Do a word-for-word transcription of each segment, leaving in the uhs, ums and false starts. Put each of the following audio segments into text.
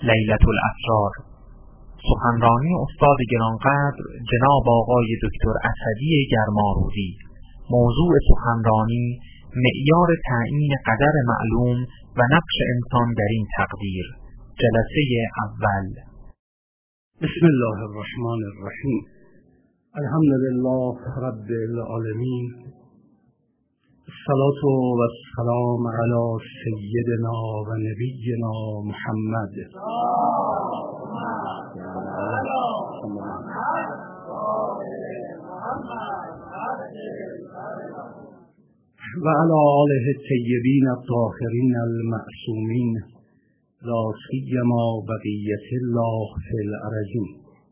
لیلة الاسرار. سخنرانی استاد گرانقدر جناب آقای دکتر اسدی گرمارودی. موضوع سخنرانی معیار تعیین قدر معلوم و نقش انسان در این تقدیر. جلسه اول. بسم الله الرحمن الرحیم. الحمد لله رب العالمین. الصلاة و السلام علی سیدنا و نبینا محمد و علی آله الطیبین الطاهرین المعصومین، لا سیما بقیة الله فی الارضین.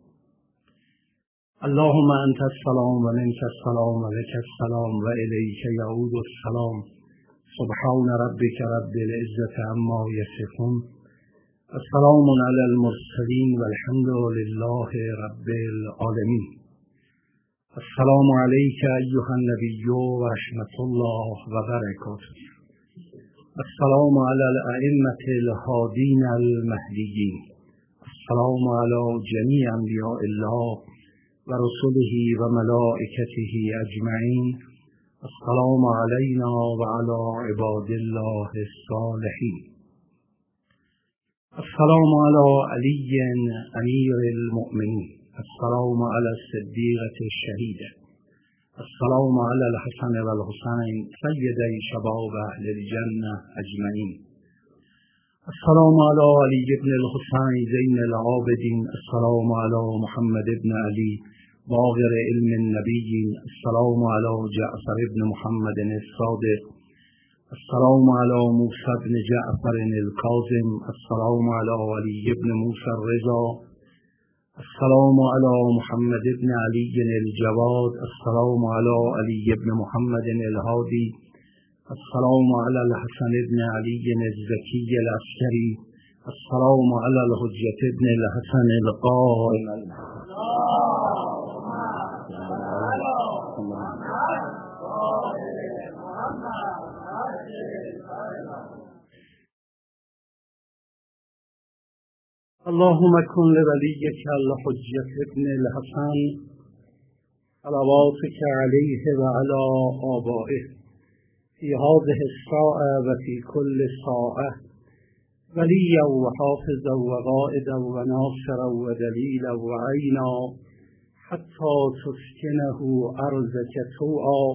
اللهم انت السلام و منک السلام و لک السلام و الیک یعود السلام. سبحان ربک رب العزة عما یصفون. السلام علی المرسلین و الحمد لله رب العالمین. السلام علیک ایها النبی و رحمت الله و برکاته. السلام علی الائمة الهادین المهدیین. السلام علی جمیع انبیاء الله و رسوله و ملائکته اجمعین. السلام علینا و علی عباد الله الصالحین. السلام علی علی امیر المؤمنین. السلام علی الصدیقة الشهیدة. السلام علی الحسن و الحسین سیدی شباب اهل الجنة اجمعین. السلام علی علی بن الحسین زین العابدین. السلام علی محمد بن علی باقر علم النبیین. السلام علی جعفر بن محمد الصادق. السلام علی موسی بن جعفر الکاظم. السلام علی علی بن موسی الرضا. السلام علی محمد بن علی الجواد. السلام علی علی بن محمد الهادی. السلام علی الحسن بن علی الزکی العسکری. السلام علی الحجة بن الحسن القائم. اللهم كن لوليك الحجة ابن الحسن صلواتك عليه وعلى آبائه في هذه الساعة وفي كل ساعة وليا وحافظا وقائدا وناصرا ودليلا وعينا حتى تسكنه أرضك طوعا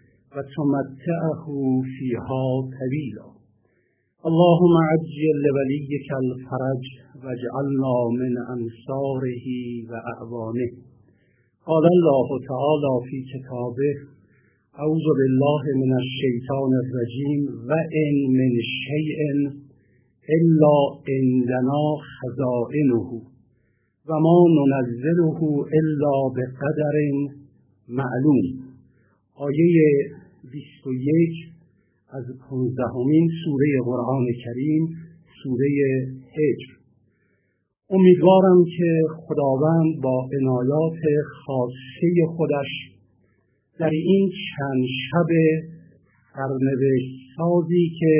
وتمتعه فيها طويلا. اللهم عجل لوليك الفرج واجعلنا من أنصاره وأعوانه. قال الله تعالى في كتابه: أعوذ بالله من الشيطان الرجيم وإن من شيء إلا عندنا خزائنه وما ننزله إلا بقدر معلوم. آیه بیست و یک از پانزدهمین سوره قرآن کریم، سوره هجر. امیدوارم که خداوند با عنایات خاصه خودش در این چند شب سرنوشت سازی که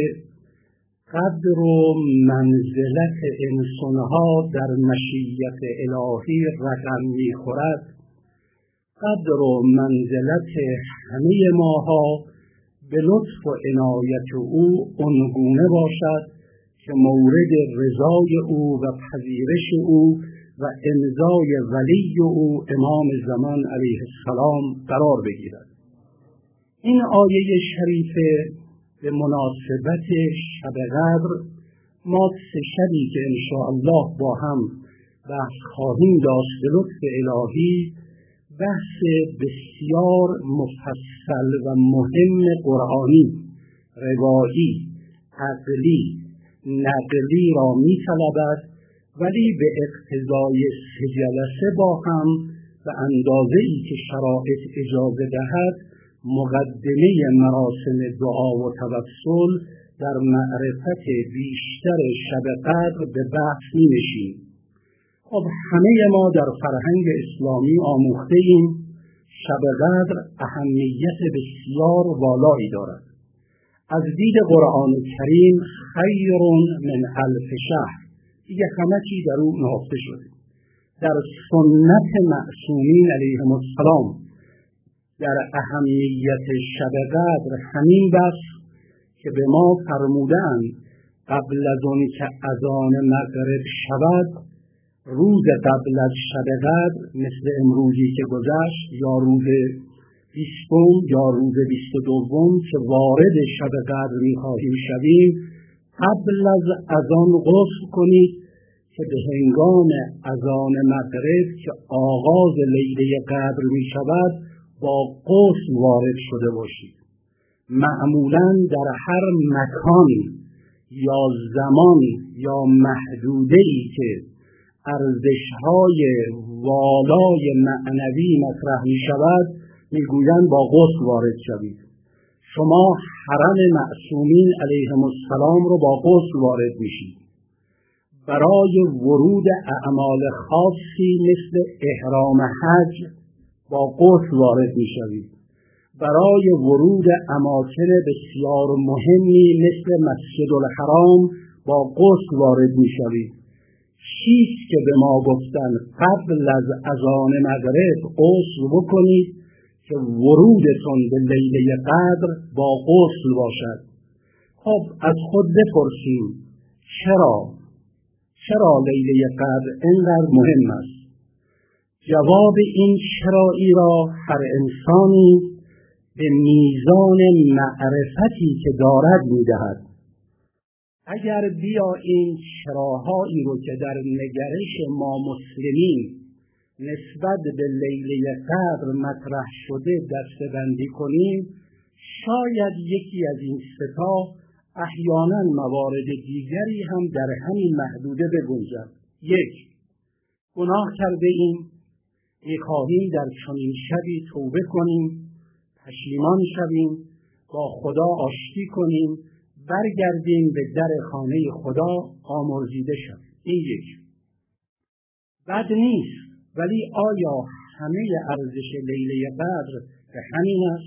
قدر و منزلت انسانها در مشیت الهی رقم می‌خورد، قدر و منزلت همه ماها به لطف و عنایت او آنگونه باشد که مورد رضای او و پذیرش او و امضای ولی او امام زمان علیه السلام قرار بگیرد. این آیه شریفه به مناسبت شب قدر ما سه شبی که انشاءالله با هم بحث خواهیم داشت به لطف الهی، بحث بسیار مفصل و مهم قرآنی، روایی، عقلی، نقلی را می طلبد، ولی به اقتضای سه جلسه با هم به اندازه‌ای که شرایط اجازه دهد مقدمه مراسم دعا و توسل در معرفت بیشتر شب قدر به بحث می نشیم. خب همه ما در فرهنگ اسلامی آموخته ایم شب قدر اهمیت بسیار والایی دارد. از دید قرآن کریم خیر من الف شهر، دیگه همه چی در او نهفته شده. در سنت معصومین علیهم السلام در اهمیت شب قدر همین بس که به ما فرمودند قبل از اون که اذان مغرب شود، روز قبل از شب قدر مثل امروزی که گذشت یا روز بیستم یا روز بیست و دوم که وارد شب قدر می‌خواهیم شویم، قبل از اذان غسل کنید که به هنگام اذان مغرب که آغاز لیله قدر می‌شود با غسل وارد شده باشید. معمولاً در هر مکانی یا زمانی یا محدوده‌ای که ارزش‌های والای معنوی مطرح می‌شود می‌گویند با غسل وارد شوید. شما حرم معصومین علیهم السلام رو با غسل وارد میشید. برای ورود اعمال خاصی مثل احرام حج با غسل وارد میشوید. برای ورود اماکن بسیار مهمی مثل مسجد الحرام با غسل وارد میشوید. چیست که به ما گفتن قبل از اذان مغرب غسل بکنید که ورودتون به لیله قدر با غسل باشد. خب از خود بپرسیم چرا؟ چرا لیله قدر اینقدر مهم است؟ جواب این چرایی را هر انسانی به میزان معرفتی که دارد میدهد. اگر بیا این چراهایی رو که در نگرش ما مسلمین نسبت به لیله قدر مطرح شده دسته‌بندی کنیم، شاید یکی از این ستا احیانا موارد دیگری هم در همین محدوده بگنجد. یک، گناه کرده ایم، می‌خواهیم در چنین شبی توبه کنیم، پشیمان شویم، با خدا آشتی کنیم، برگردیم به در خانه خدا آمرزیده شویم. این یک. بد نیست، ولی آیا همه ارزش لیله قدر به همین است؟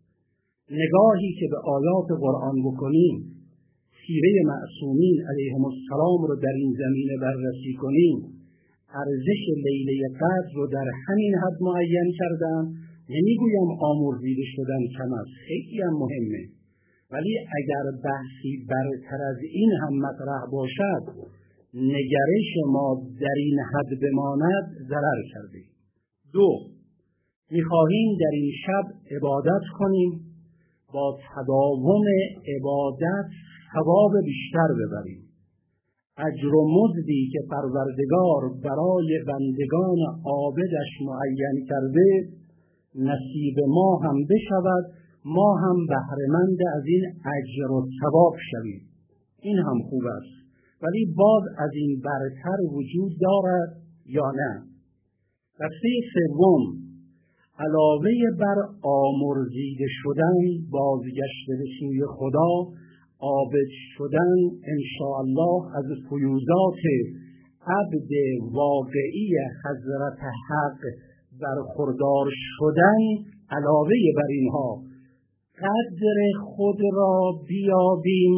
نگاهی که به آیات قرآن بکنیم، سیره معصومین علیهم السلام رو در این زمینه بررسی کنیم، ارزش لیله قدر رو در همین حد معین کردن. نمیگویم آمرزیده شدن کم است، خیلی هم مهمه، ولی اگر بحثی برتر از این هم مطرح باشد، نگرش ما در این حد بماند ضرر کرده. دو، میخواهیم در این شب عبادت کنیم، با تداوم عبادت ثواب بیشتر ببریم. اجر و مزدی که پروردگار برای بندگان عابدش معین کرده نصیب ما هم بشود، ما هم بهره‌مند از این اجر و ثواب شویم. این هم خوب است، ولی باز از این برتر وجود دارد یا نه؟ دسته سوم، علاوه بر آمرزیده شدن، بازگشت به سوی خدا، عابد شدن، انشاءالله از فیوضات عبد واقعی حضرت حق برخوردار شدن، علاوه بر اینها قدر خود را بیابیم،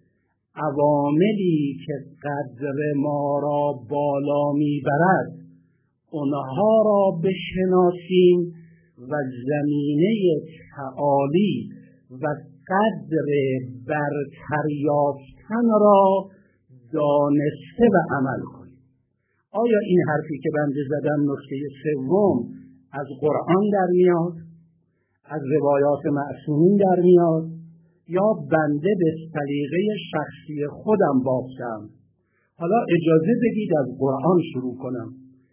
عواملی که قدر ما را بالا میبرد اونها را بشناسیم و زمینه تعالی و قدر برتر یافتن را دانسته و عمل کنیم. آیا این حرفی که بنده زدم نکته سوم از قرآن در میاد، از روایات معصومین در میاد، یا بنده به سلیقه شخصی خودم بافتم؟ حالا اجازه بدید از قرآن شروع کنم.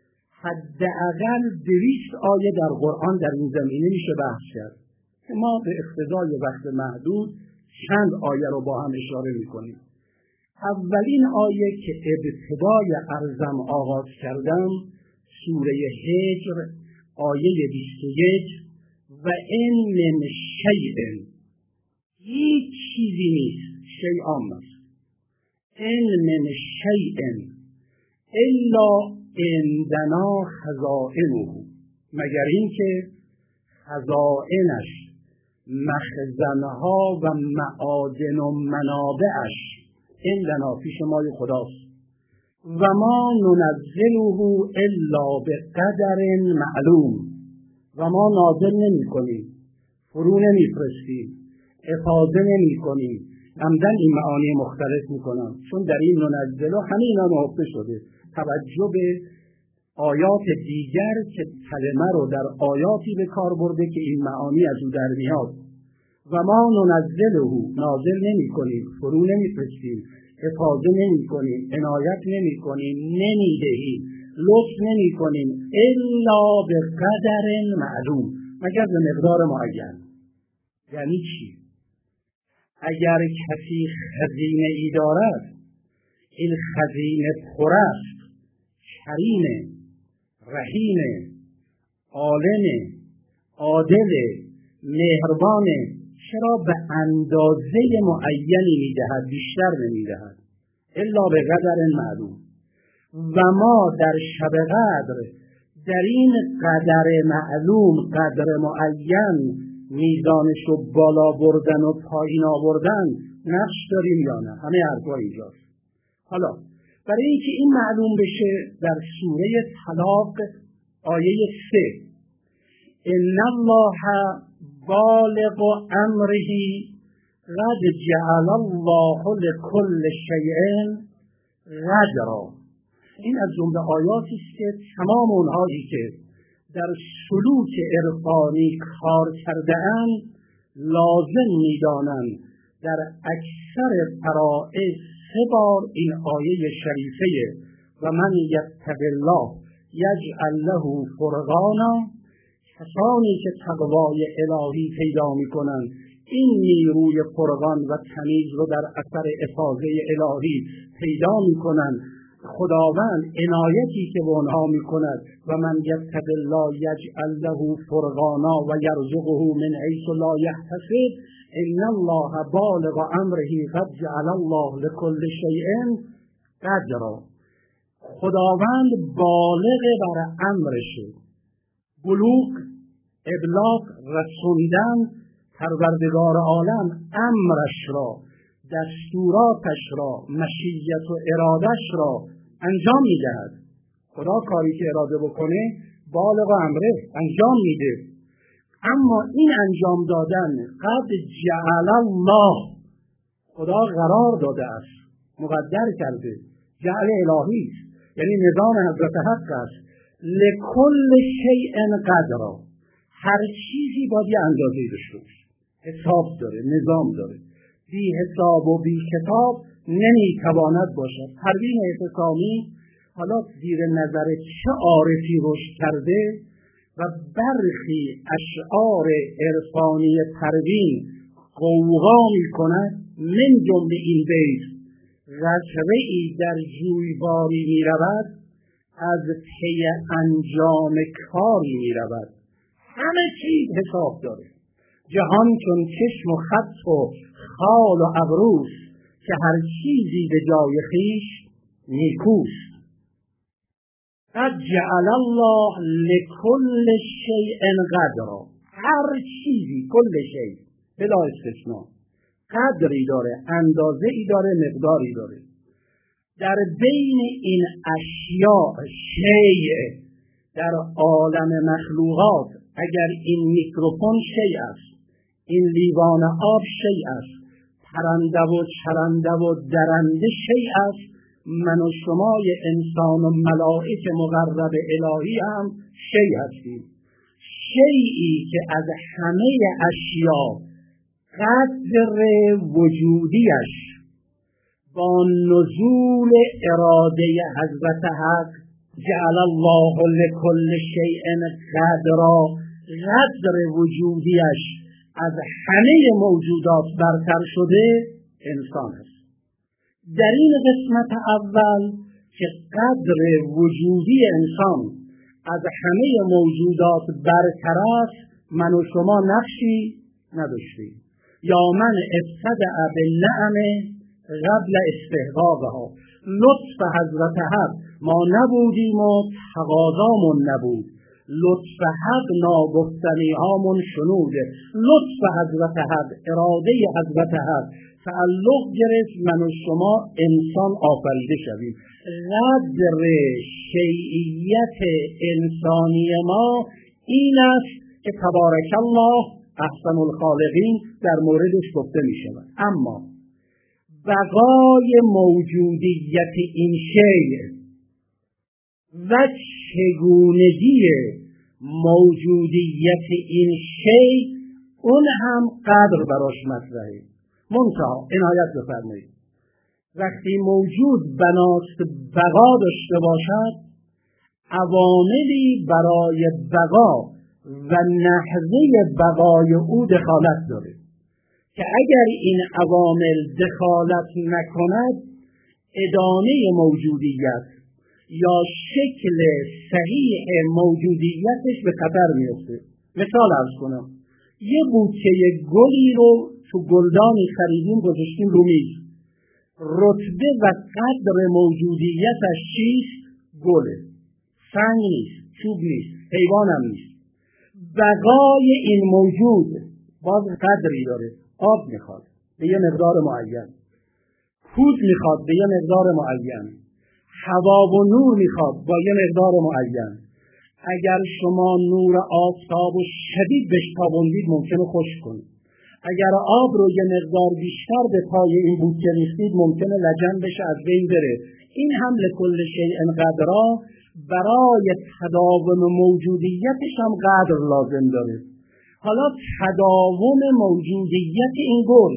حداقل دویست آیه در قرآن در این زمینه میشه بحث کرد که ما به اقتضای وقت محدود چند آیه رو با هم اشاره میکنیم. اولین آیه که ابتدای عرضم آغاز کردم، سوره هجر آیه بیست و یک، و این من شیء، هیچ چیزی نیست، شیء عام است، این من شیء الا عندنا خزائنه، مگر این که خزائنش، مخزنها و معادن و منابعش عندنا پیش مای خداست. و ما ننزله الا بقدر معلوم، و ما نازل نمی کنیم، فرو نمی فرستیم، افاضه نمی کنیم. عمدن این معانی مختلف می کنم چون در این ننزله همه اینا نهفته شده، توجه به آیات دیگر که کلمه رو در آیاتی به کار برده که این معانی از او در میاد. و ما ننزله، نازل نمی کنیم، فرو نمی فرستیم، افاضه نمی کنیم، عنایت نمی کنیم، نمی دهیم، لطف نمی کنیم الا به قدر معلوم، مگر به مقدار معین. یعنی چی؟ اگر کسی خزینه ای دارد، این خزینه پر است، کریم، رحیم، عالم، عادل، مهربان، چرا به اندازه معینی میدهد، بیشتر نمیدهد؟ الا به قدر معلوم. و ما در شب قدر در این قدر معلوم، قدر معین، میزانش رو بالا بردن و پایین آوردن نقش داریم یا نه؟ همه حرفا اینجاست. حالا برای اینکه این معلوم بشه در سوره طلاق آیه سه، ان الله بالغ امره قد جعل الله لكل شیء قدرا. این از جمله آیاتی است که تمام اونهایی که در سلوک عرفانی کار کرده‌اند لازم می‌دانند در اکثر فرائض سه بار این آیه شریفه و من یتق الله یجعل له فرقانا، کسانی که تقوای الهی پیدا می‌کنند این نیروی فرقان و تمیز رو در اثر افاضه الهی پیدا می‌کنند. خداوند عنایتی که به آنها می‌کند و من یتق الله یجعل له فرقانا و یرزقه من حیث لا یحتسب ان الله بالغ امره قد جعل الله لكل شیء قدرا. خداوند بالغ بر امرشه، بلوغ، ابلاغ، رسوندن، پروردگار عالم امرش را، دستوراتش را، مشیت و ارادش را انجام میدهد. خدا کاری که اراده بکنه بالغ امره انجام میده. اما این انجام دادن قد جعل الله، خدا قرار داده است، مقدر کرده، جعل الهی است، یعنی نظام حضرت حق است. لکل شیء قدرا، هر چیزی باید یه اندازه داشته باشه، حساب داره، نظام داره. بی حساب و بی کتاب نمیتواند باشد. پروین اعتصامی حالا زیر نظر چه عارفی رشد کرده و برخی اشعار عرفانی پروین قوقا میکند، من جمله این بیت قطره‌ای در جویباری میرود، از پی انجام کاری میرود. همه چیز حساب داره. جهان چون چشم و خط و خال و ابروس، که هر چیزی به جای خویش نیکوست. قد جعل الله لكل شیء قدرا، هر چیزی، کل شیء بلا استثناء، قدری داره، اندازه ای داره، مقداری داره. در بین این اشیاء شیء در عالم مخلوقات، اگر این میکروفون شیء است، این لیوان آب شیء است، پرنده و چرنده و درنده شیء است، من و شمای انسان و ملائک مقرب الهی هم شیء هستیم. شیئی که از همه اشیاء قدر وجودیش با نزول اراده حضرت حق جعل الله لكل شیء قدرا، قدر وجودیش از همه موجودات برتر شده انسان است. در این قسمت اول که قدر وجودی انسان از همه موجودات برتر است، من و شما نقشی نداشتیم. یا من ابتدع بالنعم قبل استحقاقها، لطف حضرت حق ما نبودیم و تقاضامون نبود، لطف حق ناگفتنی هامون شنوده. لطف حضرت حق، اراده حضرت حق تعلق گرفت من و شما انسان آفریده شویم. قدر شیعیت انسانی ما این است که تبارک الله احسن الخالقین در موردش گفته می شود. اما بقای موجودیت این شیء و چگونگی موجودیت این شیء اون هم قدر براش مطرحه. منتها عنایت بفرمایید وقتی موجود بناست بقا داشته باشد، عواملی برای بقا و نحوه بقای او دخالت داره که اگر این عوامل دخالت نکند ادامه موجودیت یا شکل صحیح موجودیتش به خطر میفته. مثال عرض کنم، یه بوته گلی رو تو گلدانی خریدیم گذاشتیم رو میز، رتبه و قدر موجودیتش چیست؟ گله، سنگ نیست، چوب نیست، حیوان هم نیست. بقای این موجود باز قدری داره. آب میخواد به یه مقدار معین، کود میخواد به یه مقدار معین، هوا و نور میخواد با یه مقدار معین. اگر شما نور آفتاب و شدید بهش تابوندید ممکنه خشک کنید. اگر آب رو یه مقدار بیشتر به پای این بوته ریختید ممکنه لجن بشه، از بین بره. این هم لکل شیء قدرا، برای تداوم موجودیتش هم قدر لازم داره. حالا تداوم موجودیت این گل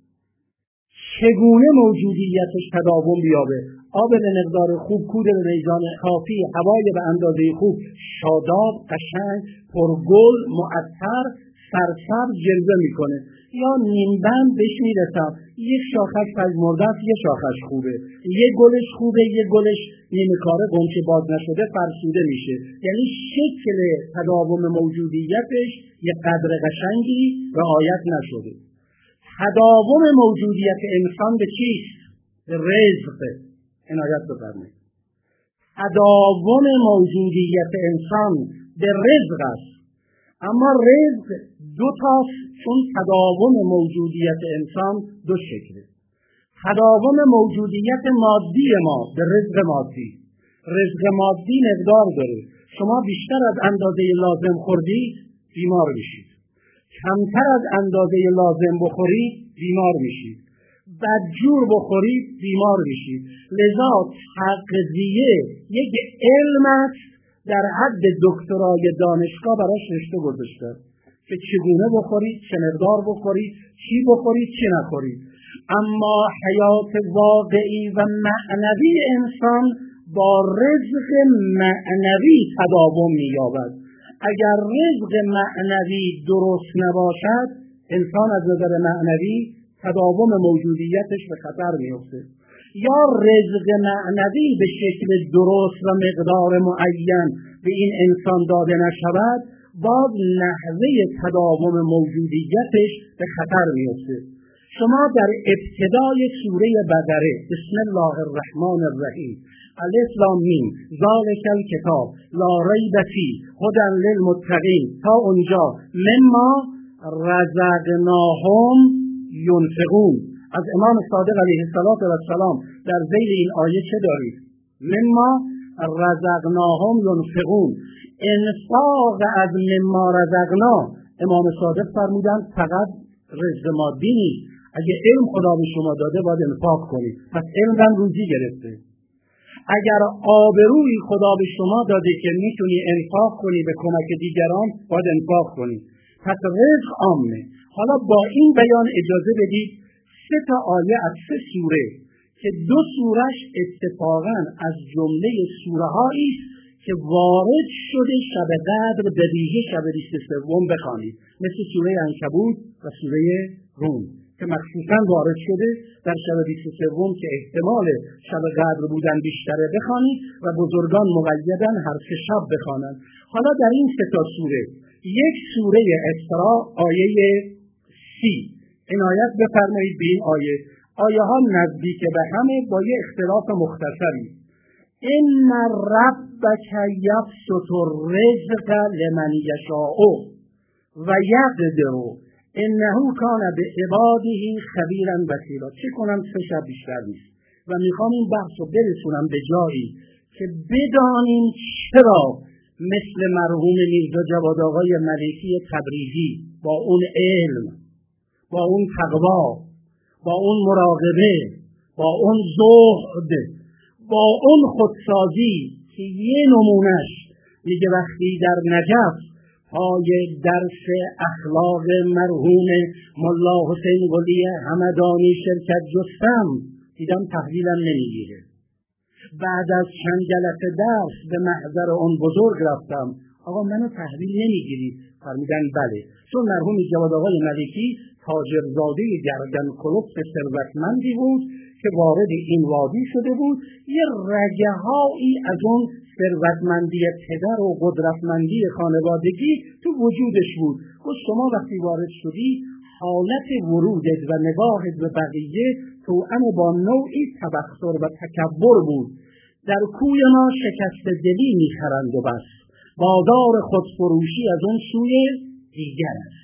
چگونه موجودیتش تداوم بیابه؟ آب به مقدار خوب، کود به میزان کافی، هوای به اندازه خوب، شاداب، قشنگ، پرگل، معطر، سرسبز جلوه میکنه. یا نیمبند بهش میرسم، یک شاخش پژمرده است، یک شاخش خوبه، یک گلش خوبه، یک گلش نیمه کاره غنچه باز نشده فرسوده میشه. یعنی شکل تداوم موجودیتش یک قدر قشنگی رعایت نشده. تداوم موجودیت انسان به چیست؟ به رزق. عنایت بفرمایید. تداوم موجودیت انسان به رزق است. اما رزق دو تاست، چون تداوم موجودیت انسان دو شکله. تداوم موجودیت مادی ما به رزق مادی. رزق مادی مقدار داره. شما بیشتر از اندازه لازم خوردید بیمار میشید، کمتر از اندازه لازم بخورید بیمار میشید، بدجور بخورید بیمار میشید. لذا تغذیه یک علم است در حد دکترای دانشگاه براش رشته گذاشته که چگونه بخورید، چه مقدار بخورید، چی بخورید، چی نخورید. اما حیات واقعی و معنوی انسان با رزق معنوی تداوم می‌یابد. اگر رزق معنوی درست نباشد انسان از نظر معنوی تداوم موجودیتش به خطر میفته. یا رزق معنوی به شکل درست و مقدار معین به این انسان داده نشود باز نحوه تداوم موجودیتش به خطر میفته. شما در ابتدای سوره بقره بسم الله الرحمن الرحیم الف لام میم ذالک الکتاب لا ریب فیه هدی للمتقین تا اونجا مما رزقناهم ینفقون از امام صادق علیه السلام در ذیل این آیه چه دارید؟ مما رزقناهم ینفقون. انفاق از مما رزقنا امام صادق فرمودند فقط رزق مادی نیست. اگه علم خدا به شما داده باید انفاق کنید، پس علم هم روزی گرفته. اگر آبرویی خدا به شما داده که میتونی انفاق کنی به کمک دیگران باید انفاق کنی، پس رزق عامه. حالا با این بیان اجازه بدید سه تا آیه از سه سوره که دو سورش اتفاقاً از جمله سوره هایی است که وارد شده شب قدر به ویژه شب بیست و سوم بخوانید، مثل سوره عنکبوت و سوره روم که مخصوصاً وارد شده در شب بیست و سوم که احتمال شب قدر بودن بیشتره بخوانید و بزرگان مقیدن هر سه شب بخوانند. حالا در این سه تا سوره، یک سوره اسراء آیه سی، عنایت بفرمایید به این آیه. آیه ها نزدیک به همه با یه اختلاف مختصری. ان ربک یبسط الرزق لمن یشاء و یقدر انه کان بعباده خبیرا بصیرا. چه کنم سه شب بیشتر نیست و میخوام این بحث رو برسونم به جایی که بدانیم چرا مثل مرحوم میرزا جواد آقای ملکی تبریزی با اون علم، با اون تقوا، با اون مراقبه، با اون زهد، با اون خودسازی که یه نمونش میگه وقتی در نجف پای درس اخلاق مرحوم ملا حسین قلی همدانی شرکت جستم، دیدم تحویلم نمیگیره. بعد از چند جلسه درس به محضر اون بزرگ رفتم، آقا منو تحویل نمیگیری؟ فرمودن بله، چون مرحوم جواد آقای ملکی تاجرزاده گردن کلفت ثروتمندی بود که وارد این وادی شده بود، یه رگه هایی از اون ثروتمندی پدر و قدرتمندی خانوادگی تو وجودش بود. گفت شما وقتی وارد شدی حالت ورودت و نگاهت به بقیه توأم با نوعی تبختر و تکبر بود. در کوی ما شکست دلی میخرند و بس، بازار خودفروشی از اون سوی دیگر است.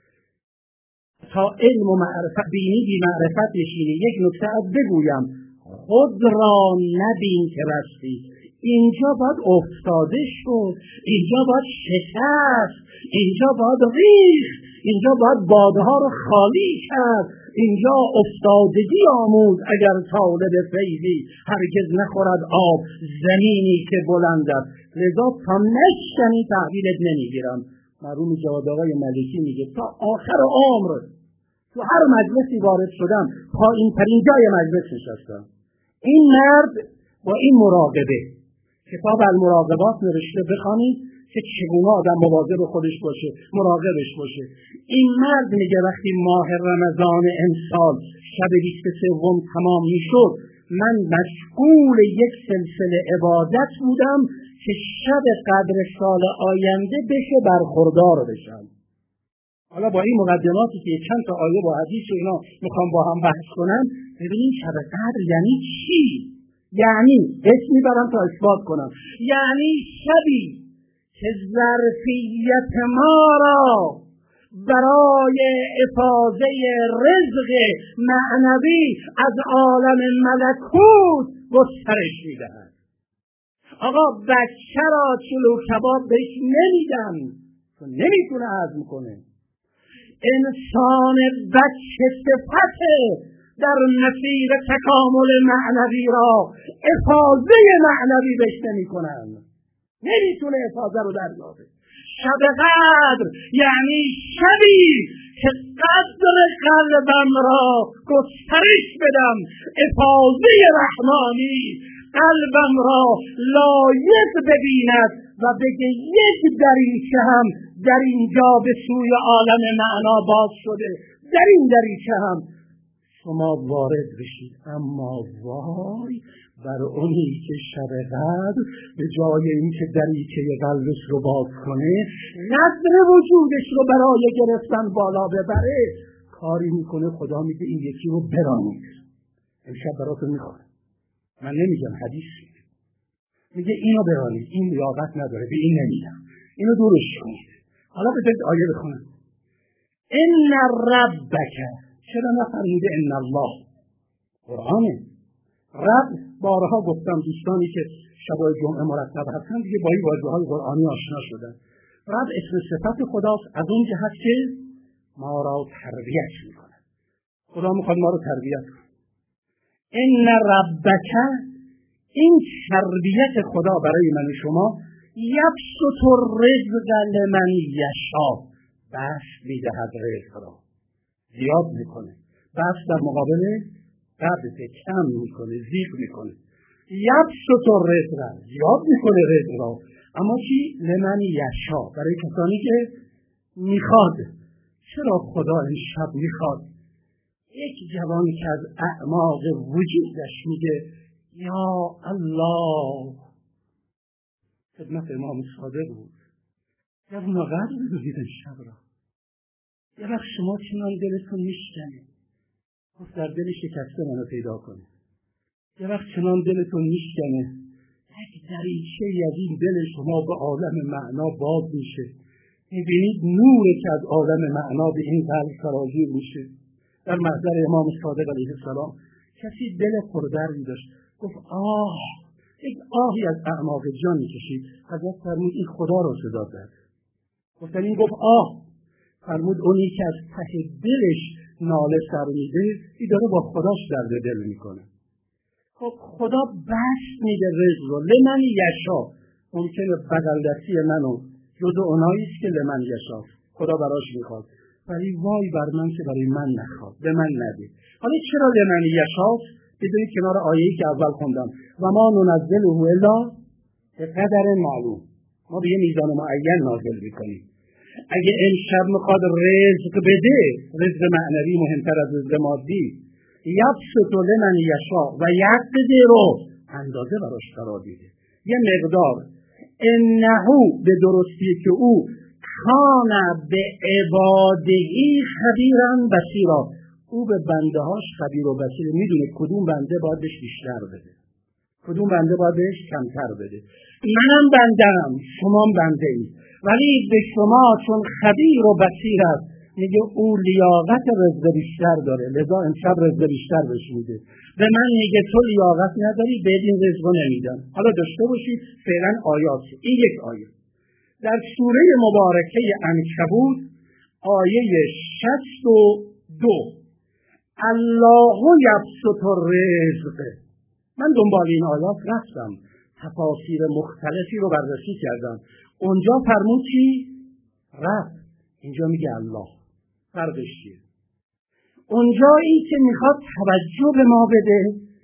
تا علم و معرفت بینی بی معرفت نشینی. یک نکته از بگویم، خود را نبین که رستی. اینجا باید افتاده شد، اینجا باید شکست، اینجا باید ریخت، اینجا باید بادها رو خالی کرد، اینجا افتادگی آموز اگر طالب فیضی هرگز نخورد آب زمینی که بلند است. لذا تا نشنی تحویلت نمیگیرم. مرحوم جواد آقای ملکی میگه تا آخر عمر تو هر مجلسی وارد شدم پایین ترین جای مجلس نشستم. این مرد با این مراقبه، کتاب المراقبات نوشته بخوانید که چگونه آدم مواظب خودش باشه، مراقبش باشه. این مرد میگه وقتی ماه رمضان امسال شب بیست و سوم تمام میشد، من مشغول یک سلسله عبادت بودم که شب قدر سال آینده بشه برخوردار بشم. حالا با این مقدماتی که چند تا آیه با حدیث و اینا میخوام با هم بحث کنم، ببینید شب قدر یعنی چی؟ یعنی اسمی برم تا اثبات کنم، یعنی شبی که ظرفیت ما را برای افاضه رزق معنوی از عالم ملکوت گسترش میدهد. آقا بچه را چلو کباب بهش نمیدن، نمیتونه هضم کنه. انسان بچه صفته در مسیر تکامل معنوی را افاضه معنوی بهش نمی کنن، نمیتونه افاضه رو دریابه. شب قدر یعنی شبی که قدر قلبم را گسترش بدم، افاضه رحمانی قلبم را لایق ببیند و بگه یک دریچه هم در اینجا به سوی عالم معنا باز شده، در این دریچه هم شما وارد بشید. اما وای بر اونی که شب قدر به جای اینکه دریچه قلبش رو باز کنه، قدر وجودش رو برای گرفتن بالا ببره، کاری میکنه خدا میگه این یکی رو برانید. امشب براتون میخوره، من نمیگم حدیث، میگه اینو برانید، این لیاقت نداره، به این نمیگم، اینو دورش کنید. حالا بذارید آیه بخونم. ان ربک، چرا نفرموده ان الله؟ قرآنه. رب بارها گفتم، دوستانی که شبای جمعه مرتب هستن دیگه با این واژه‌های قرآنی آشنا شدن. رب اسم صفت خداست، از اون جهت که ما را تربیت میکنه. خدا میخواد ما رو تربیت کنه. ان ربک، این تربیت خدا برای من و شما، یبسط الرزق لمن یشاء، بس میدهد رزق را، زیاد میکنه. بس در مقابل قبض کم میکنه، زیق میکنه. یبسط الرزق، زیاد میکنه رزق را، اما چی؟ لمن یشاء، برای کسانی که میخواد. چرا خدا این شب میخواد؟ یک جوان که از اعماق وجودش میگه یا الله، خدمت امام صادق بود، جوان قدر بگوید این شب را. یه وقت شما چنان دلتون میشکنه، گفت در دل شکسته منو پیدا کنه. یه وقت چنان دلتون میشکنه، یک دریچه از این دل شما به عالم معنا باز میشه، میبینید نوری که از عالم معنا به این قلب سرازیر میشه. در محضر امام صادق علیه السلام کسی دل پردردی داشت، گفت آه، یک آهی از اعماق جان میکشید. حضرت فرمود این خدا را صدا کرد. گفتن این گفت آه، فرمود اونی که از ته دلش ناله سر میده این داره با خداش درد دل میکنه. خب خدا بس میده رزق رو، لمن یشا. ممکنه بغل دستی منو جزو اوناییست که لمن یشا خدا براش میخواد، ولی وای بر من که برای من نخواد، به من نده. حالا چرا لمن یشاست؟ بذارید کنار آیه‌ای که اول خوندم، و ما ننزله الا به قدر معلوم. ما به یه میزان معین نازل میکنیم. اگه امشب میخواد رزق بده، رزق معنوی مهمتر از رزق مادی، یبسط لمن یشا و یقدر رو اندازه براش قرار میده، یه مقدار. انه به درستی که او کان به عبادهی خبیرا بصیرا، او به بنده هاش خبیر و بصیر، میدونه کدوم بنده باید بهش بیشتر بده، کدوم بنده باید بهش کمتر بده. منم بندم، شما بنده ای، ولی به شما چون خبیر و بصیر است میگه او لیاقت رزق بیشتر داره، لذا امشب رزق بیشتر بهش میده. به من میگه تو لیاقت نداری، بهت این رزق نمیدم. حالا داشته باشید فعلا آیات. این یک آیه در سوره مبارکه عنکبوت آیه شصت و دو، الله یبسط الرزق. من دنبال این آیات رفتم، تفاسیر مختلفی رو بررسی کردم. اونجا فرمود چی؟ رب. اینجا میگه الله. فرقش چیه؟ اونجا این که میخواد توجه به ما بده،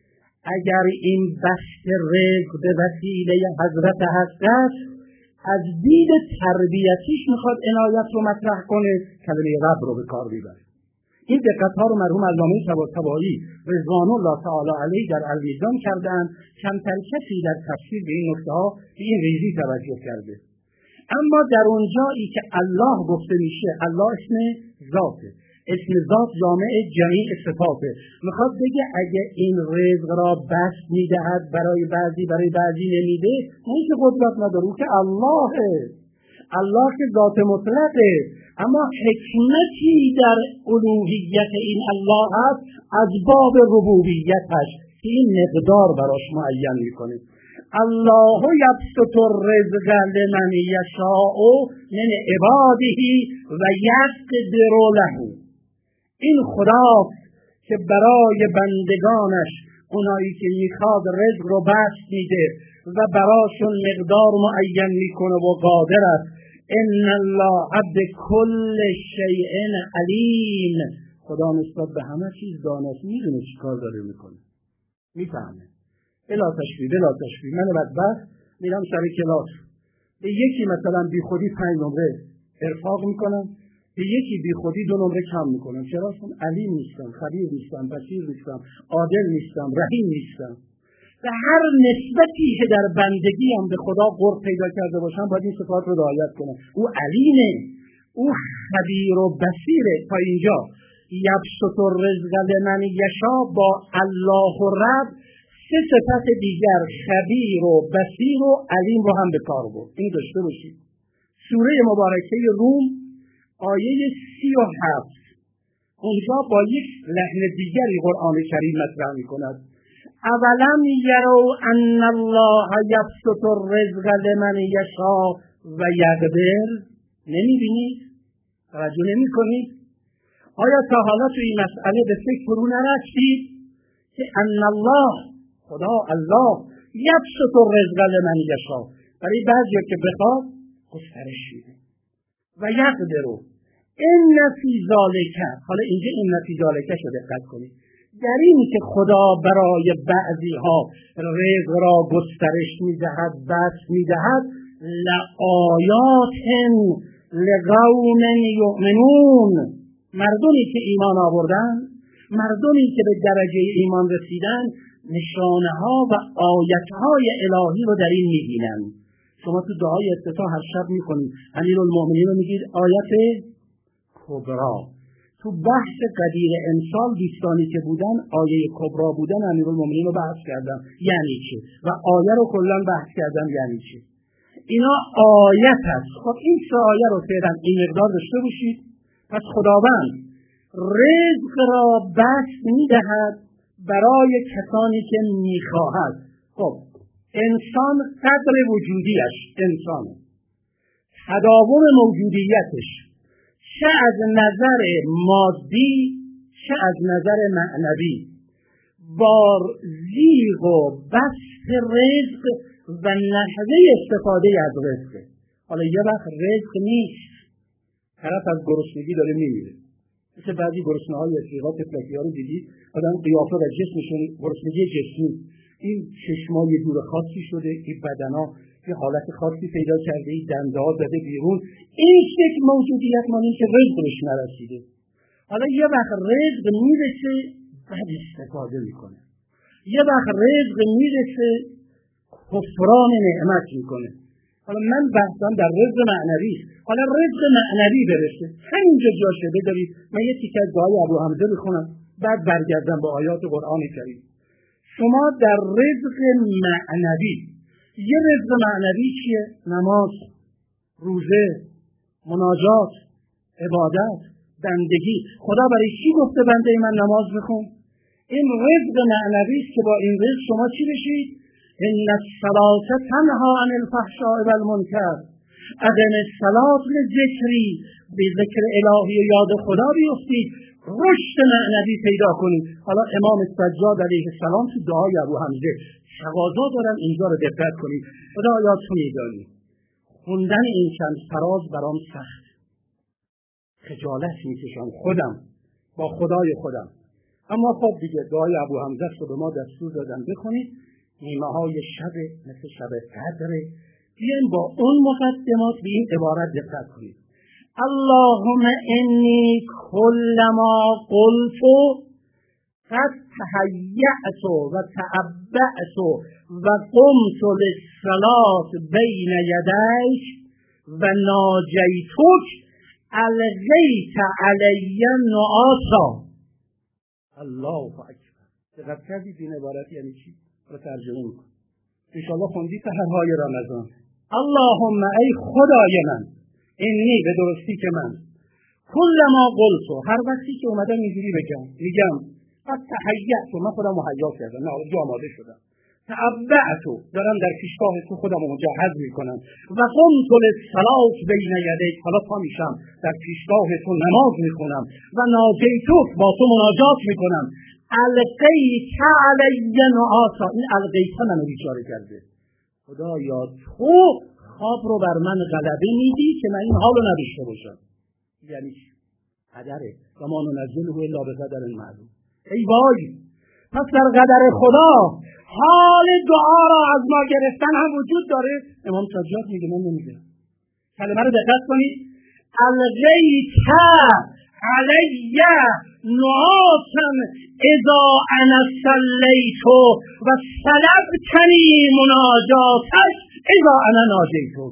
اگر این بسط رزق به وسیله حضرت هست، از دید تربیتیش میخواد عنایت رو مطرح کنه، کلمه رب رو به کار میبره. این دقت ها رو مرحوم علامه طباطبایی رضوان الله تعالی علیه در المیزان کردن. کمتر کسی در تفسیر به این نکته ها به این ریزی توجه کرده. اما در اونجایی که الله گفته میشه، الله اسم ذاته، اسم ذات جامع جمیع صفاته، میخواد بگه اگه این رزق را بس میدهد برای بعضی برای بعضی نمیده، اون که قدرت نداره، او که اللهه، الله که ذات مطلقه. اما حکمتی در الوهیت این الله هست از باب ربوبیتش که این مقدار براش معین میکنه. الله یبسط الرزق لمن یشاء من عباده و یقدر له. این خداست که برای بندگانش، اونایی که میخواد رزق رو بسط میده و براشون مقدار معین میکنه و قادر است. ان الله بكل شیء علیم. خدا نسبت به همه چیز داناست، میدونه چی کار داره میکنه، میفهمه. بلا تشبیه بلا تشبیه. من بدبخت میرم سر کلاس، به یکی مثلا بی خودی پنج نمره ارفاق میکنم، به یکی بی خودی دو نمره کم میکنم. چرا؟ چون علیم نیستم، خبیر نیستم، بصیر نیستم، عادل نیستم، رحیم نیستم. و هر نسبتی که در بندگی هم به خدا قرب پیدا کرده باشم باید این صفات رو رعایت کنم. او علیمه، او خبیر و بصیره. تا اینجا یبسط الرزق لمن یشاء با الله و رب سه صفت دیگر خبیر و بصیر و علیم رو هم به کار برد. این داشته باشید. سوره مبارکه روم آیه سی و هفت اونجا با یک لحن دیگری قرآن کریم مطرح می‌کند. اولم یرو ان الله یبسط الرزق لمن یشاء و یقدر. نمی‌بینید؟ توجه نمی‌کنید؟ آیا تا حالا تو این مسئله به فکر فرو نرفتید که ان الله، خدا الله، یبسط الرزق لمن یشاء، برای بعضیا که بخواد گسترش میده، و یقدر ان فی ذلک. حالا اینجا این فی ذلک شو دقت کنید، در این که خدا برای بعضی ها رزق را گسترش میدهد، بسط میدهد، لآیات لقوم یؤمنون. مردمی که ایمان آوردن، مردمی که به درجه ایمان رسیدن، نشانه ها و آیت های الهی رو در این میبینن. شما تو دعای افتتاح هر شب میکنید امیرالمؤمنین رو میگید آیت کبرا، تو بحث قدیر امسال دوستانی که بودن آیه کبرا بودن امیرالمومنین رو بحث کردم یعنی چی و آیه رو کلا بحث کردم یعنی چی. اینا آیت هست. خب این سه آیه رو فعلا این مقدار داشته باشید. پس خداوند رزق را بسط میدهد برای کسانی که میخواهد. خب انسان قدر وجودیش، انسان تداوم موجودیتش چه از نظر مادی چه از نظر معنوی با زیغ و بسط رزق و نحوه استفاده از رزق. حالا یه وقت رزق نیست، طرف از گرسنگی داره میمیره، مثل بعضی گرسنه‌های افریقا تفلکی‌ها رو دیدید، آدم قیافه و جسمشون گرسنگی جسمی، این چشما یه جور خاصی شده، این بدنا یه حالت خاصی پیدا کرده، این دنده‌ها زده بیرون. این یک موجودیت مانند که رزق بهش نرسیده. حالا یه وقت رزق میرسه بعد استفاده میکنه، یه وقت رزق میرسه کفران نعمت میکنه. حالا من بحثم در رزق معنوی، حالا رزق معنوی برسه همینجا جاشه. بذارید من یه تیکه از دعای ابو حمزه بخونم بعد برگردم به آیات قرآن کریم. شما در رزق معنوی، یه رزق معنوی چیه؟ نماز، روزه، مناجات، عبادت، بندگی. خدا برای چی گفته بنده من نماز بخون؟ این رزق معنوی است که با این رزق شما چی بشید؟ ان الصلاة تنها عن الفحشاء والمنکر، اقم الصلاة لذکری، به ذکر الهی و یاد خدا بیفتید، رشد معنوی پیدا کنید. حالا امام سجاد علیه السلام تو دعای ابو حمزه تقاضا دارن اینجا رو دقت کنید. خدایا تو میدانی خوندن این چند فراز برام سخت، خجالت میکشم خودم با خدای خودم، اما خب دیگه دعای ابو حمزه رو به ما دستور دادن بخونید. نیمه های شب مثل شب قدر، بیایم با اون مقدمات به این عبارت دقت کنید. اللهم انی کلما قلت قد تهیأت و تعبأت و قمت للصلاة بین یدیک و ناجیتک الغیت علی نعاسا. الله اکبر. دقت کردید این عبارت یعنی چی؟ رو ترجمه میکن. انشاءالله خوندید سحرهای رمضان. اللهم ای خدای من، اینی به درستی که من کل ما قلتو، هر وقتی که اومدم اینجوری بگم میگم قد تهیأت، من خودم مهیا کردم، نه آجا آماده شدم، تعبأتو، دارم در پیشگاه تو خودم مجهز میکنم، و قمت للصلاة بین یدیک، حالا پا میشم در پیشگاه تو نماز میخونم، و ناجیتک، با تو مناجات میکنم، القیت علی نعاسا، این القیت منو بیچاره کرده. خدایا تو خواب رو بر من غلبه میدی که من این حال رو نداشته باشم. یعنی قدره و ما ننزله الا بقدر معلوم. ای وای، پس در قدر خدا حال دعا را از ما گرفتن هم وجود داره. امام سجاد میگه، من نمیگم. کلمه رو دقت کنید. الغیت علی نعاسا اذا انا صلیت و سلبتنی مناجاتک اذا انا ناجیتک.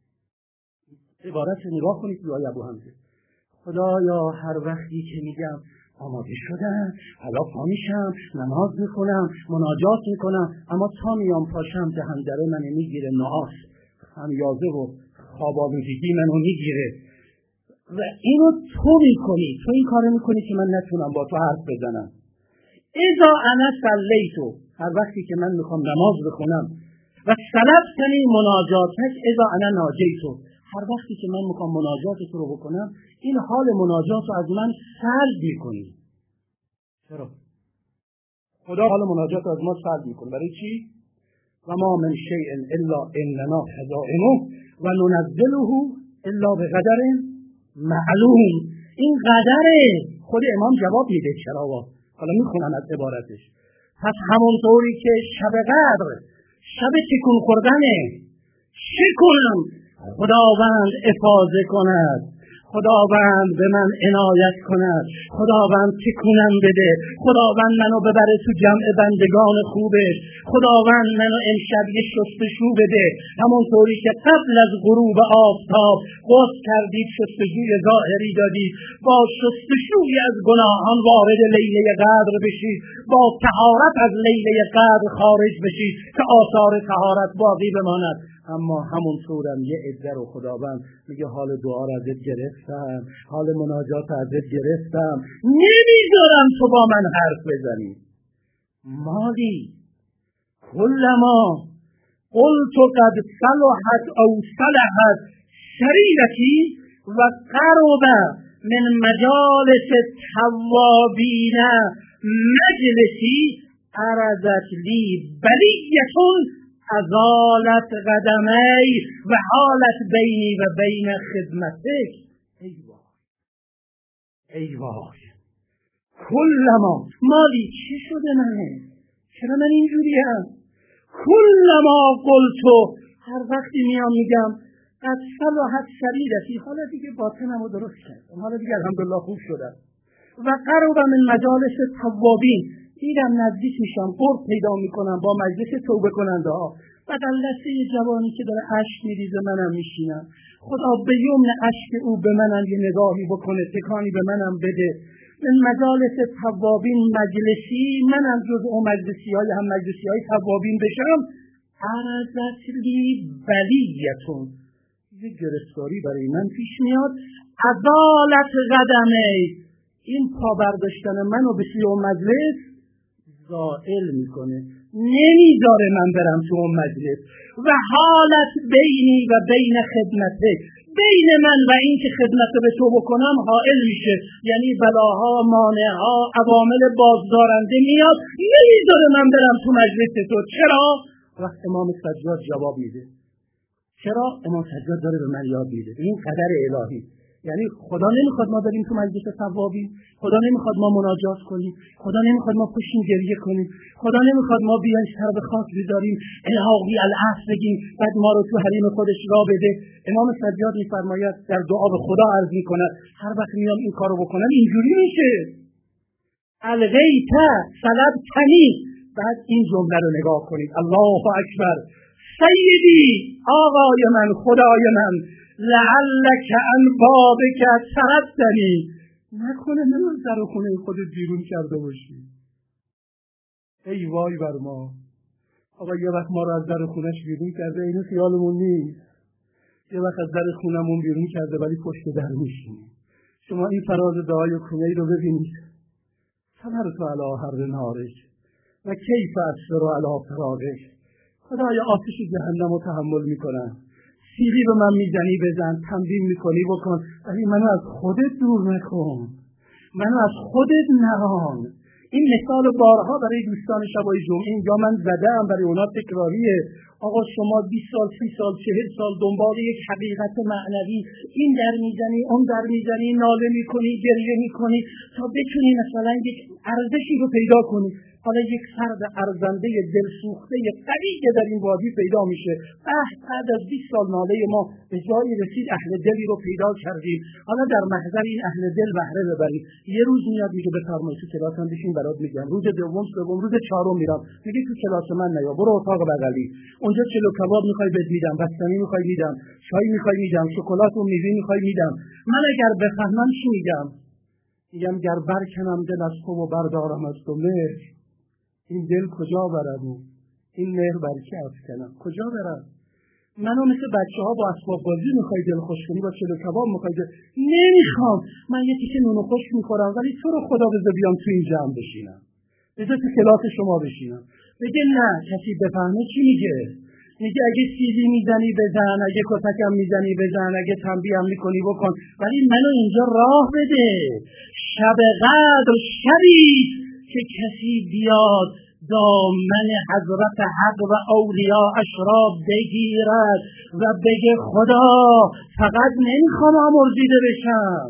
عبارت نگاه کنید دعای ابو حمزه. خدایا هر وقتی که میگم آماده شدم، حالا پا میشم، نماز میکنم، مناجات میکنم، اما تا میام پاشم جهندره منو میگیره، نعاس، خمیازه و خواب‌آلودگی منو میگیره و اینو تو میکنی، تو این کارو میکنی که من نتونم با تو حرف بزنم. اذا انا صلیتو، هر وقتی که من میخوام نماز بخونم، و سلبتنی مناجاتک اذا انا ناجیتو، هر وقتی که من میخوام مناجات تو رو بکنم این حال مناجات رو از من سلب میکنی. چرا؟ خدا حال مناجات رو از ما سلب میکنه. برای چی؟ و ما من شیء الا اننا خزائنه و ننزله الا بقدر معلوم. این قدره. خود امام جواب میده چرا؟ حالا میخونم از عبارتش. پس همونطوری که شب قدر شب تکون خوردنه، چه کنم خداوند افاظه کند خداوند به من عنایت کند، خداوند تکونم بده، خداوند منو ببره تو جمع بندگان خوبش، خداوند منو امشب یه شستشو بده، همونطوری که قبل از غروب آفتاب غسل کردید شستشوی ظاهری دادید، با شستشوی از گناهان وارد لیله قدر بشید، با طهارت از لیله قدر خارج بشید که آثار طهارت باقی بماند. اما همونطورم یه عده رو خداوند میگه حال دعا رو ازت گرفتم، حال مناجات رو ازت گرفتم، نمیذارم تو با من حرف بزنی. مالی کلما قلت قد صلحت او صلحت شریرتی و قرب من مجالس التوابین مجلسی عرضت لی بلیتون ازالت قدمی و حالت بینی و بین خدمتک. ای وای ای وای کلما مالی چی شده منه؟ چرا من اینجوریم؟ کلما قلتو هر وقتی میام میگم قد صلحت شریرتی، حالا دیگه باطنمو درست کردم، حالا دیگه الحمدلله خوب شدم، و قرب من مجالس توابین دیدم نزدیک میشم، قرب پیدا میکنم با مجلس توبه کننده ها، و در لحظه جوانی که داره اشک میریزه منم میشینم، خدا به یمن اشک او به منم یه نگاهی بکنه، تکانی به منم بده. من مجالس توابین مجلسی، منم جز اون مجلسی های هم مجلسی های توابین بشم. عرضت لی بلیتون، یه گرفتاری برای من پیش میاد، ازالت قدمی، این پا برداشتن منو به سوی اون مجلس زائل میکنه، نمیذاره من برم تو اون مجلس. و حالت بینی و بین خدمته، بین من و این که خدمت به تو بکنم حائل میشه، یعنی بلاها، مانعها، عوامل بازدارنده میاد، نمیذاره من برم تو مجلس تو. چرا؟ وقت امام سجاد جواب میده. چرا؟ امام سجاد داره به من یاد میده این قدر الهی، یعنی خدا نمیخواد ما بریم تو مجلس ثوابی، خدا نمیخواد ما مناجات کنیم، خدا نمیخواد ما پشیم گریه کنیم، خدا نمیخواد ما بیایم سر به خاک بذاریم الهی العصر بگیم بعد ما رو تو حریم خودش را بده. امام سجاد میفرماید در دعا به خدا عرض میکند هر وقت میام این کارو بکنم اینجوری میشه الغیت سلبتنی. بعد این جمله رو نگاه کنید، الله اکبر، سیدی، آقای من، خدای من، لعلک ان بابک سردنی، نکنه من از در خونه خودت بیرون کرده باشی. ای وای بر ما، آقا یه وقت ما رو از در خونش بیرون کرده، اینو خیالمون نیست، یه وقت از در خونمون بیرون کرده ولی پشت در میشینیم. شما این فراز دعای کنهی رو ببینید، صبرت علی حر نارک و کیف اصبر علی فراقک، خدای آتش جهنم رو تحمل میکنن، سیلی به من میزنی بزن، تنبیه میکنی بکن، ولی منو از خودت دور نکن، منو از خودت نران. این مثال بارها برای دوستان شبای جمعه یا من زدم، برای اونا تکراریه. آقا شما بیست سال، سی سال، چهل سال دنبال یک حقیقت معنوی این در میزنی اون در میزنی، ناله میکنی، گریه میکنی تا بتونی مثلا یک ارزشی رو پیدا کنی. حالا یک فرد ارزنده دلسوخته قوی که در این وادی پیدا میشه، بعد از بیست سال ناله ما به جایی رسید اهل دلی رو پیدا کردیم، حالا در محضر این اهل دل بهره ببریم. یه روز میاد میگه بفرمایید تو کلاسم بشین برات میگم، روز دوم سوم روز چهارم میرم میگه تو کلاس من نیا، برو اتاق بغلی، اونجا چلو کباب میخوای بد میدم، بستنی میخوای میدم، چای میخوای میدم، شکلات و میوه میخوای میدم. من اگر بفهمم چی میگم؟ میگم گر برکنم دل از تو و بردارم از تو مهر، این دل کجا برم و این مهر بر کی افکنم؟ کجا برم؟ منو مثل بچه ها با اسباب بازی میخوای دل خوش کنی، با چلو کباب میخوای دل... نمیخوام. من یه تیکه نون و خشک میخورم ولی تو رو خدا بذار بیام تو این جمع بشینم، بذار تو کلاس شما بشینم. بگه نه، کسی بفهمه چی میگه؟ میگه اگه سیلی میزنی بزن، اگه کتکم میزنی بزن، اگه تنبیهم میکنی بکن، ولی منو اینجا راه بده. شب قدر شبی که کسی بیاد دامن حضرت حق و اولیاء اشراف بگیرد و بگه خدا فقط نمیخوام آمرزیده بشم،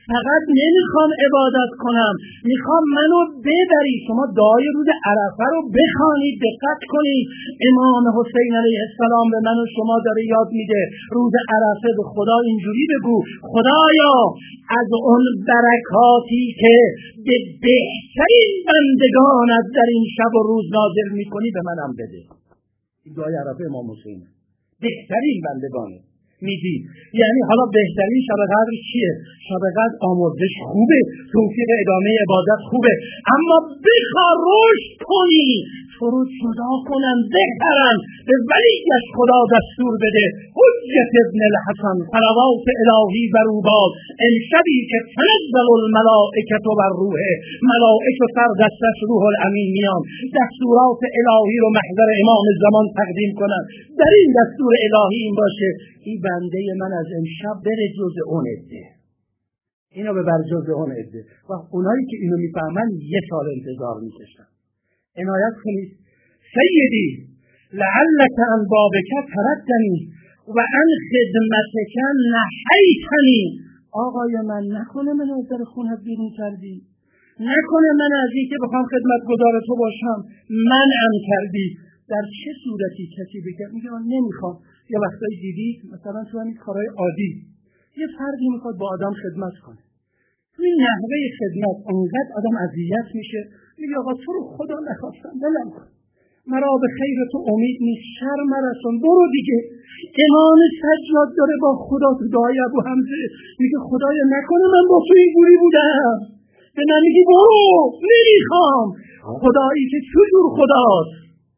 فقط نمیخوام عبادت کنم، میخوام منو ببری. شما دعای روز عرفه رو بخوانید، دقت کنید. امام حسین علیه السلام به من و شما داره یاد میده روز عرفه به خدا اینجوری بگو: خدایا از اون برکاتی که به بهترین بندگانت در این شب و روز نازل میکنی به منم بده. این دعای عرفه امام حسین. بهترین بندگانه میدی، یعنی حالا بهترین شب قدر چیه؟ شب قدر آموزش خوبه، توفیق ادامه عبادت خوبه، اما بخواه رشد کنی، تو رو جدا کنن، بهترن به ولیش خدا دستور بده: حجت ابن الحسن صلوات الهی بر او باد، امشبی که تنزل الملائکه بر روحه، ملائکه سر دستش روح الامین میان دستورات الهی رو محضر امام زمان تقدیم کنن. در این دستور الهی این باشه: این بنده من از امشب بره جز اون عده، اینو به بر جز اون عده. و اونایی که اینو میفهمن یه سال انتظار میکشن. عنایت کنید: سیدی لعلک عن بابک تردنی و عن خدمتک نهیتنی. آقای من، نکنه من از در خونت بیرون کردی، نکنه من از این که بخوام خدمتگزار تو باشم منعم کردی. در چه صورتی کسی بگه میگه من نمیخوام؟ یه وقتایی دیدید مثلا تو همین کارهای عادی یه فردی میخواد با آدم خدمت کنه، توی نحوه خدمت انقدر آدم اذیت میشه، میگه آقا تو رو خدا نخواستم بلم کن، مرا به خیر تو امید نیست، شر مرسون، برو دیگه. امام سجاد داره با خدا تو دعای ابو حمزه میگه خدایا نکنه من با تو اینجوری بودم، به من میگی برو، نمیخوام. خدایی که چجور خداست؟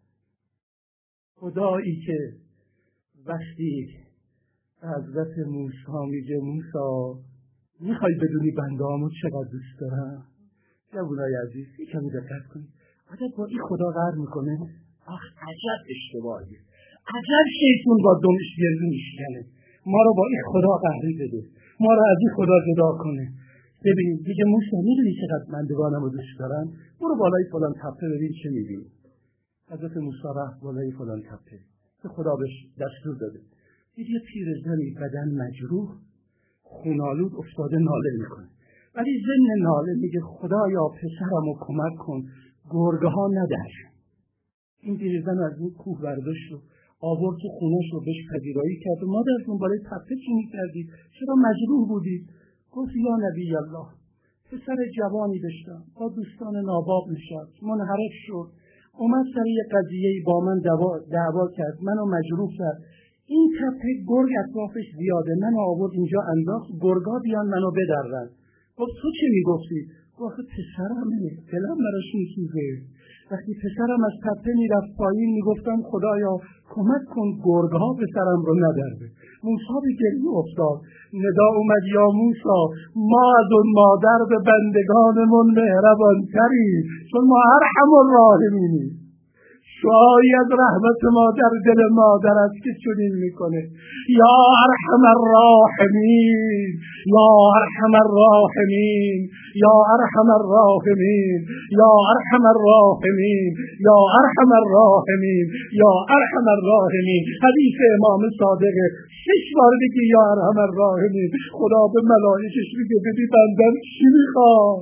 خدایی که وقتی حضرت موسی میگه موسی میخوای بدونی بنده هامو چقدر دوست دارم؟ جوانای عزیز یکمی دقت کنید. عجب با این خدا قهر میکنه؟ آخ عجب اشتباهیه، عجب شیطون با دمش گردو میشکنه. ما رو با این خدا قهری بده، ما رو از این خدا جدا کنه. ببینید دیگه موسی میدونی چقدر بندگانمو دوست دارن؟ برو بالای فلان تپه ببین چه میبینی. حضرت موسی رفت بالای فلان تپه که خدا بهش دستور داده. دید یه پیرزنی بدن مجروح خونالود افتاده ناله میکنه، ولی ضمن ناله میگه خدایا پسرمو کمک کن، گرگه ها ندر. این پیرزن از این کوه برداشت و آورد تو خونش رو بهش پذیرایی کرد. مادر جون بالای تپه چی میکردی؟ چرا مجروح بودی؟ گفت یا نبی الله، پسر جوانی داشتم با دوستان ناباب نشست، منحرف شد، اومد سر یه قضیه‌ای با من دعوا دعوا کرد، منو مجروح کرد. این تپه گرگ اطرافش زیاده، منو آورد اینجا انداخت، گرگا بیان منو بدرن. گفت تو چه میگفتی؟ گفت پسرمه، دلم براش میسوزه. وقتی پسرم از تپه میرفت پایین میگفتم خدایا کمک کن گرگها پسرم رو ندرده. موسی به گریه افتاد، ندا اومد یا موسی ما از اون مادر به بندگانمون مهربان تری، چون ما ارحم الراحمینی. شعاری از رحمت ما در دل مادر است که چنین میکنه. یا ارحم الراحمین، یا ارحم الراحمین، یا ارحم الراحمین، یا ارحم الراحمین، یا ارحم الراحمین، یا ارحم الراحمین. حدیث امام صادق. شش بار دیگه یا ارحم الراحمین. خدا به ملائکش میگه ببین بندم چی میخواد؟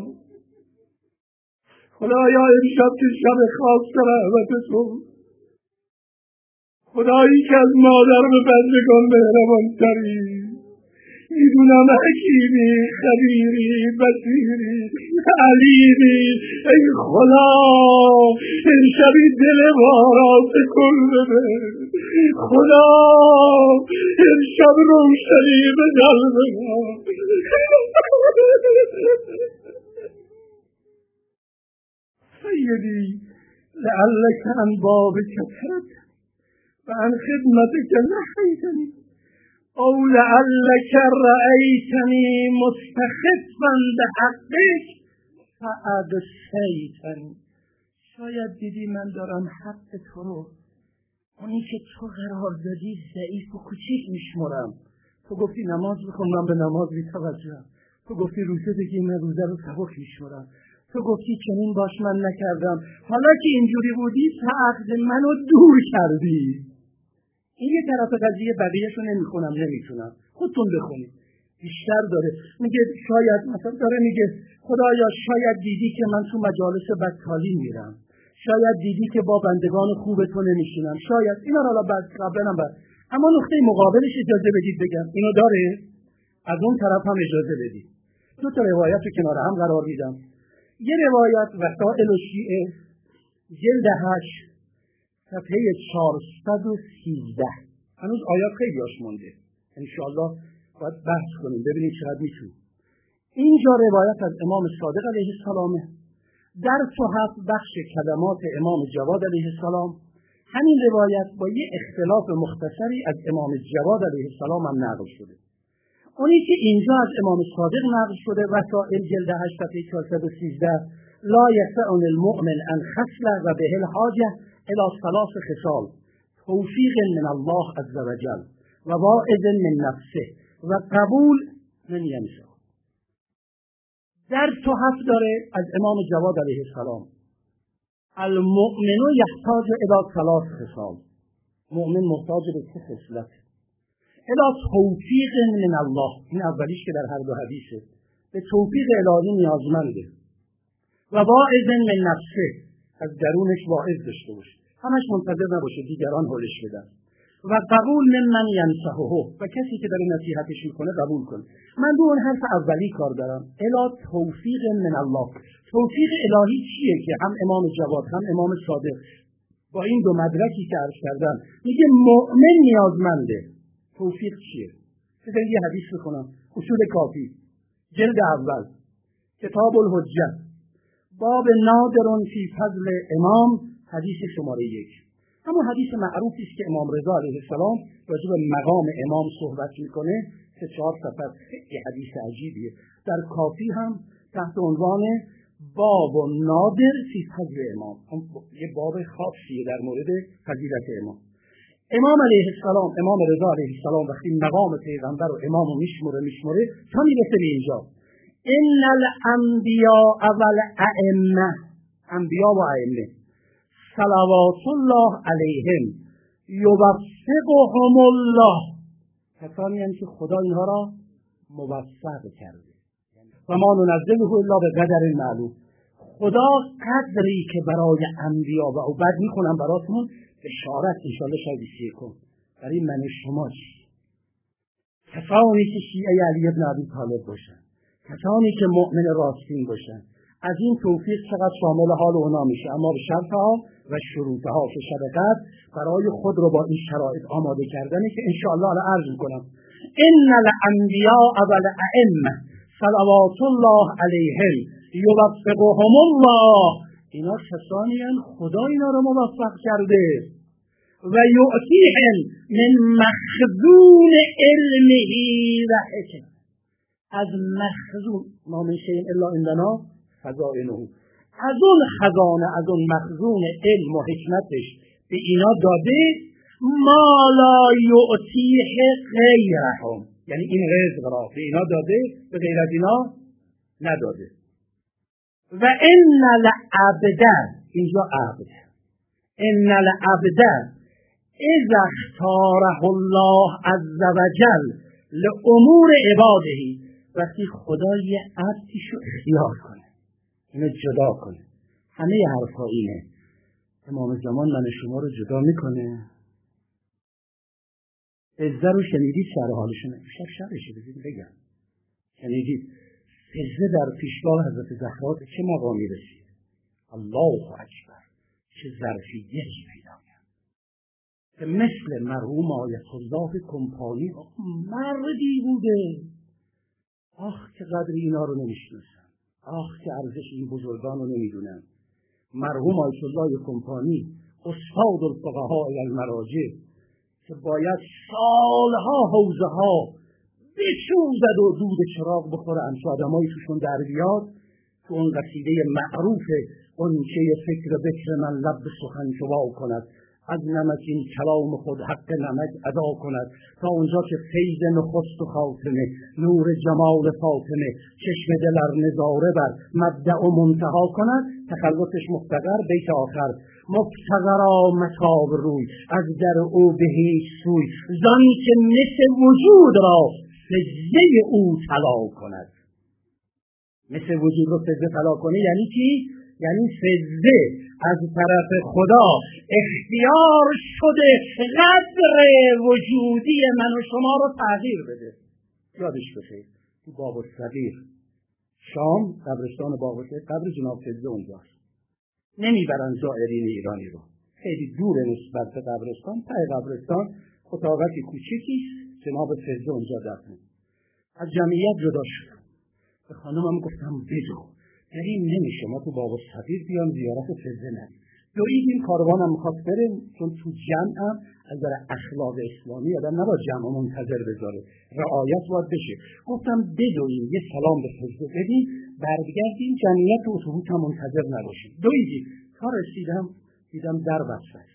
خدایا امشب که شب خاص رحمت تو، خدایی که از مادر به بندگان مهربان تری، میدونم حکیمی، خبیری، بصیری، علیمی. ای خدا امشبی دل ما سکون بده، خدا امشب روشنی به قلب ما. سیدی لعلک عن بابک ترد و عن خدمتک نهیتنی او لعلک رأیتنی مستخفا بحقک فابصیتنی. شاید دیدی من دارم حق تو رو، اونی که تو قرار دادی ضعیف و کوچیک میشمرم. تو گفتی نماز بخون، من به نماز بی توجهم. تو گفتی روزه بگی، من روزه رو سبک میشمرم. تو گفتی چنین باش، من نکردم. حالا که اینجوری بودی عقد منو دور کردی. این یه طرف قضیه، بقیه‌شو نمیخونم، نمیتونم، خودتون بخونید. بیشتر داره. میگه شاید مثلا داره میگه خدایا شاید دیدی که من تو مجالس بدکالی میرم، شاید دیدی که با بندگان خوب تو نمیشینم، شاید اینا رو حالا بعد قبلا بعد اما نقطه مقابلش اجازه بدید بگم اینو داره، از اون طرف هم اجازه بدید. دو تا روایت رو کنار هم قرار میدم. یه روایت وسائل الشیعه جلد هشت صفحه چهارصد و سیزده، هنوز آیات خیلی هاش مونده، انشاءالله باید بحث کنیم ببینید چقدر میتونیم. اینجا روایت از امام صادق علیه السلام در صحف بخش کلمات امام جواد علیه السلام. همین روایت با یه اختلاف مختصری از امام جواد علیه السلام هم نقل شده. اونی که اینجا از امام صادق نقل شده وسائل جلد هشت صفحه چهارصد و سیزده لا یسعن المؤمن ان خصل و به الحاجه الى ثلاث خصال توفیق من الله عز وجل و واعظ من نفسه و قبول من ینسه. در صحف داره از امام جواد علیه السلام المؤمن یحتاج الى ثلاث خصال، مؤمن محتاج به سه خصلت. الى توفیق من الله، این اولیش که در هر دو حدیثه، به توفیق الهی نیازمنده. و واعظ من نفسه، از درونش واعظ داشته باشه، همش منتظر نباشه دیگران حلش بدن. و قبول من من ینصحه، و کسی که داره نصیحتش میکنه قبول کنه. من دو اون حرف اولی کار دارم، الی توفیق من الله. توفیق الهی چیه که هم امام جواد هم امام صادق با این دو مدرکی که عرض کردن میگه مؤمن نیازمنده. توفیق چیه؟ بذارید یه حدیث بخونم. اصول کافی جلد اول کتاب الحجه باب نادرون فی فضل امام، حدیث شماره یک. همون حدیث معروفی است که امام رضا علیه السلام راجع به مقام امام صحبت میکنه، سه چهار صفحه، خیلی حدیث عجیبیه. در کافی هم تحت عنوان باب نادر فی فضل امام، یه باب خاصیه در مورد فضیلت امام. امام علیه السلام، امام رضا علیه السلام وقتی مقام پیغمبر و امام رو میشموره میشموره تا میرسه به اینجا ان الانبیاء والائمه، انبیاء و ائمه صلوات الله علیهم یوفقهم الله، کسانی هستند که خدا اینها را موفق کرده. و ما ننزله الا به قدر معلوم، خدا قدری که برای انبیا و بعد میخونم براتون بشارت انشاءالله شاید کن برای من شما چی؟ کسانی که شیعه علی ابن ابی طالب باشن، کسانی که مؤمن راستین باشن، از این توفیق چقدر شامل حال اونا میشه، اما به شرطها و شروطها که شب قدر برای خود رو با این شرایط آماده کردنه که انشاءالله الان عرض میکنم. ان الانبیاء والائمه صلوات الله علیهم یوفقهم الله، اینا کسانی هستند خدا اینا رو موفق کرده. و یعطیهم من مخزون علمه و حکمت، از مخزون ما من شیء الا عندنا خزائنه، از اون خزانه، از اون مخزون علم و حکمتش به اینا داده. ما لا یعطیه غیرهم، یعنی این رزق را به اینا داده، به غیر از اینا نداده. و ان العبد، اینجا عبد، ان العبد اذا اختاره الله عز وجل لامور عباده، وقتی خدا یه عبدیشو اختیار کنه، اینو جدا کنه. همه حرفا اینه. امام زمان من شما رو جدا میکنه. عزه رو شنیدید سر حالشونه، شب شبشه بزید بگم شنیدید عزه در پیشگاه حضرت زهرا چه مقامی رسید؟ الله اکبر، چه ظرفیتی پیدا کرد که مثل مرحوم آیت الله کمپانی مردی بوده. آخ که قدر اینا رو نمیشناسن، آخ که ارزش این بزرگان رو نمیدونن. مرحوم آیت الله کمپانی استاد الفقهاء المراجع که باید سالها حوزه ها بسوزد و دود چراغ بخوره همچه آدمایی توشون در بیاد، تو اون قصیده معروف اونچه فکر بکر من لب سخن شوا کند، از نمک این کلام خود حق نمک ادا کند، تا اونجا که فیض نخست و خاتمه نور جمال فاطمه چشم دلر نظاره بر مبدأ و منتها کند. تخلصش مفتقر بیت آخر مفتقرا متاب روی از در او به هیچ سوی، زن که مثل وجود را فضه او طلا کند. مثل وجود رو فضه طلا کنه یعنی چی؟ یعنی فضه از طرف خدا اختیار شده قدر وجودی من و شما رو تغییر بده. یادش بخیر تو باب الصغیر شام قبرستان باب الصغیر قبر جناب فضه اونجاست. نمیبرن زائرین ایرانی رو، خیلی دور نسبت به قبرستان. ته قبرستان اتاقک کوچیکیست، جناب فضه اونجا دفن. از جمعیت جدا شدم. به خانمم گفتم بدو در این نمیشه ما تو باب الصغیر بیام زیارت فضه ندیم. دویدیم کاروانم میخواد بریم چون تو جمعم از در اخلاق اسلامی آدم نباید جمع منتظر بذاره، رعایت باید بشه. گفتم بدویم یه سلام به فضه بدیم برگردیم جمعیت اتوبوس هم منتظر نباشیم. دویدیم تا رسیدم دیدم در بسته است.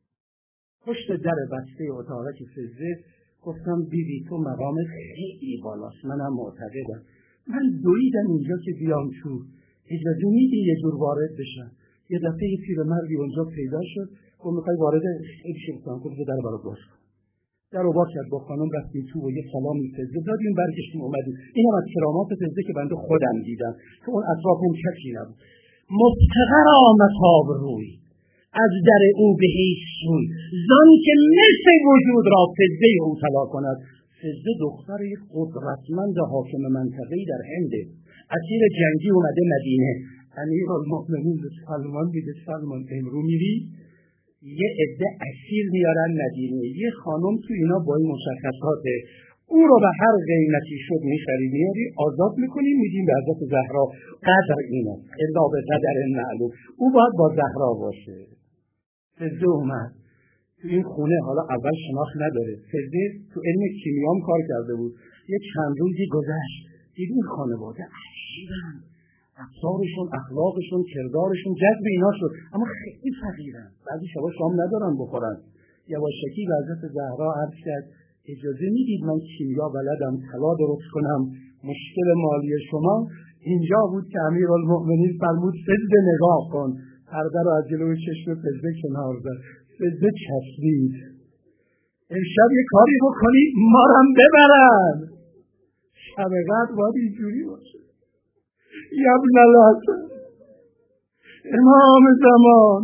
پشت در بسته اتاقک فضه گفتم بیبی تو مقام خیلی بالاست، منم معتقدم. من دویدم اینجا که بیام تو، اجازه میدی یه جور وارد بشم؟ یه دفعه یه پیرمردی اونجا پیدا شد و میخوای وارد خیلی شبتان کنم در برای باز کن. در رو باز کرد با خانم رفتیم تو و یه سلامی فضه دادیم برگشتیم اومدیم. این هم از کرامات فضه که بنده خودم دیدم تو اون اطرافم کسی نبود. مفتقر آمتاب روی از در او به هیچ سوی زن که مثل وجود را فضه او طلا کند. فضه دختر یک قدرتمند حاکم منطقه‌ای در هنده، اسیر جنگی اومده مدینه. امیرالمؤمنین به سلمان میگه سلمان امرو میری یه عده اسیر میارن مدینه، یه خانم تو اینا با این مشخصاته او رو به هر قیمتی شد میخری میاری آزاد میکنیم میدیم به حضرت زهرا. قدر اینه الا به قدر معلوم، او باید با زهرا باشه. فضه اومد تو این خونه، حالا اول شناخت نداره، فضه تو علم کیمیام کار کرده بود. یه چند روزی گذشت دید این خانواده عجیبن، رفتارشون، اخلاقشون، کردارشون جذب اینا شد، اما خیلی فقیرن، بعضی شبا شام ندارن بخورن. یواشکی به حضرت زهرا عرض کرد اجازه میدید من کیمیا بلدم، طلا درست کنم، مشکل مالی شما. اینجا بود که امیرالمؤمنین فرمود فضه نگاه کن، پرده رو از جلوی چشم فضه کنار زد. فضه چسبید امشب یه کاری بکنی ما رو هم ببرن. شب قدر باید اینجوری باشه. یبن الحسن امام زمان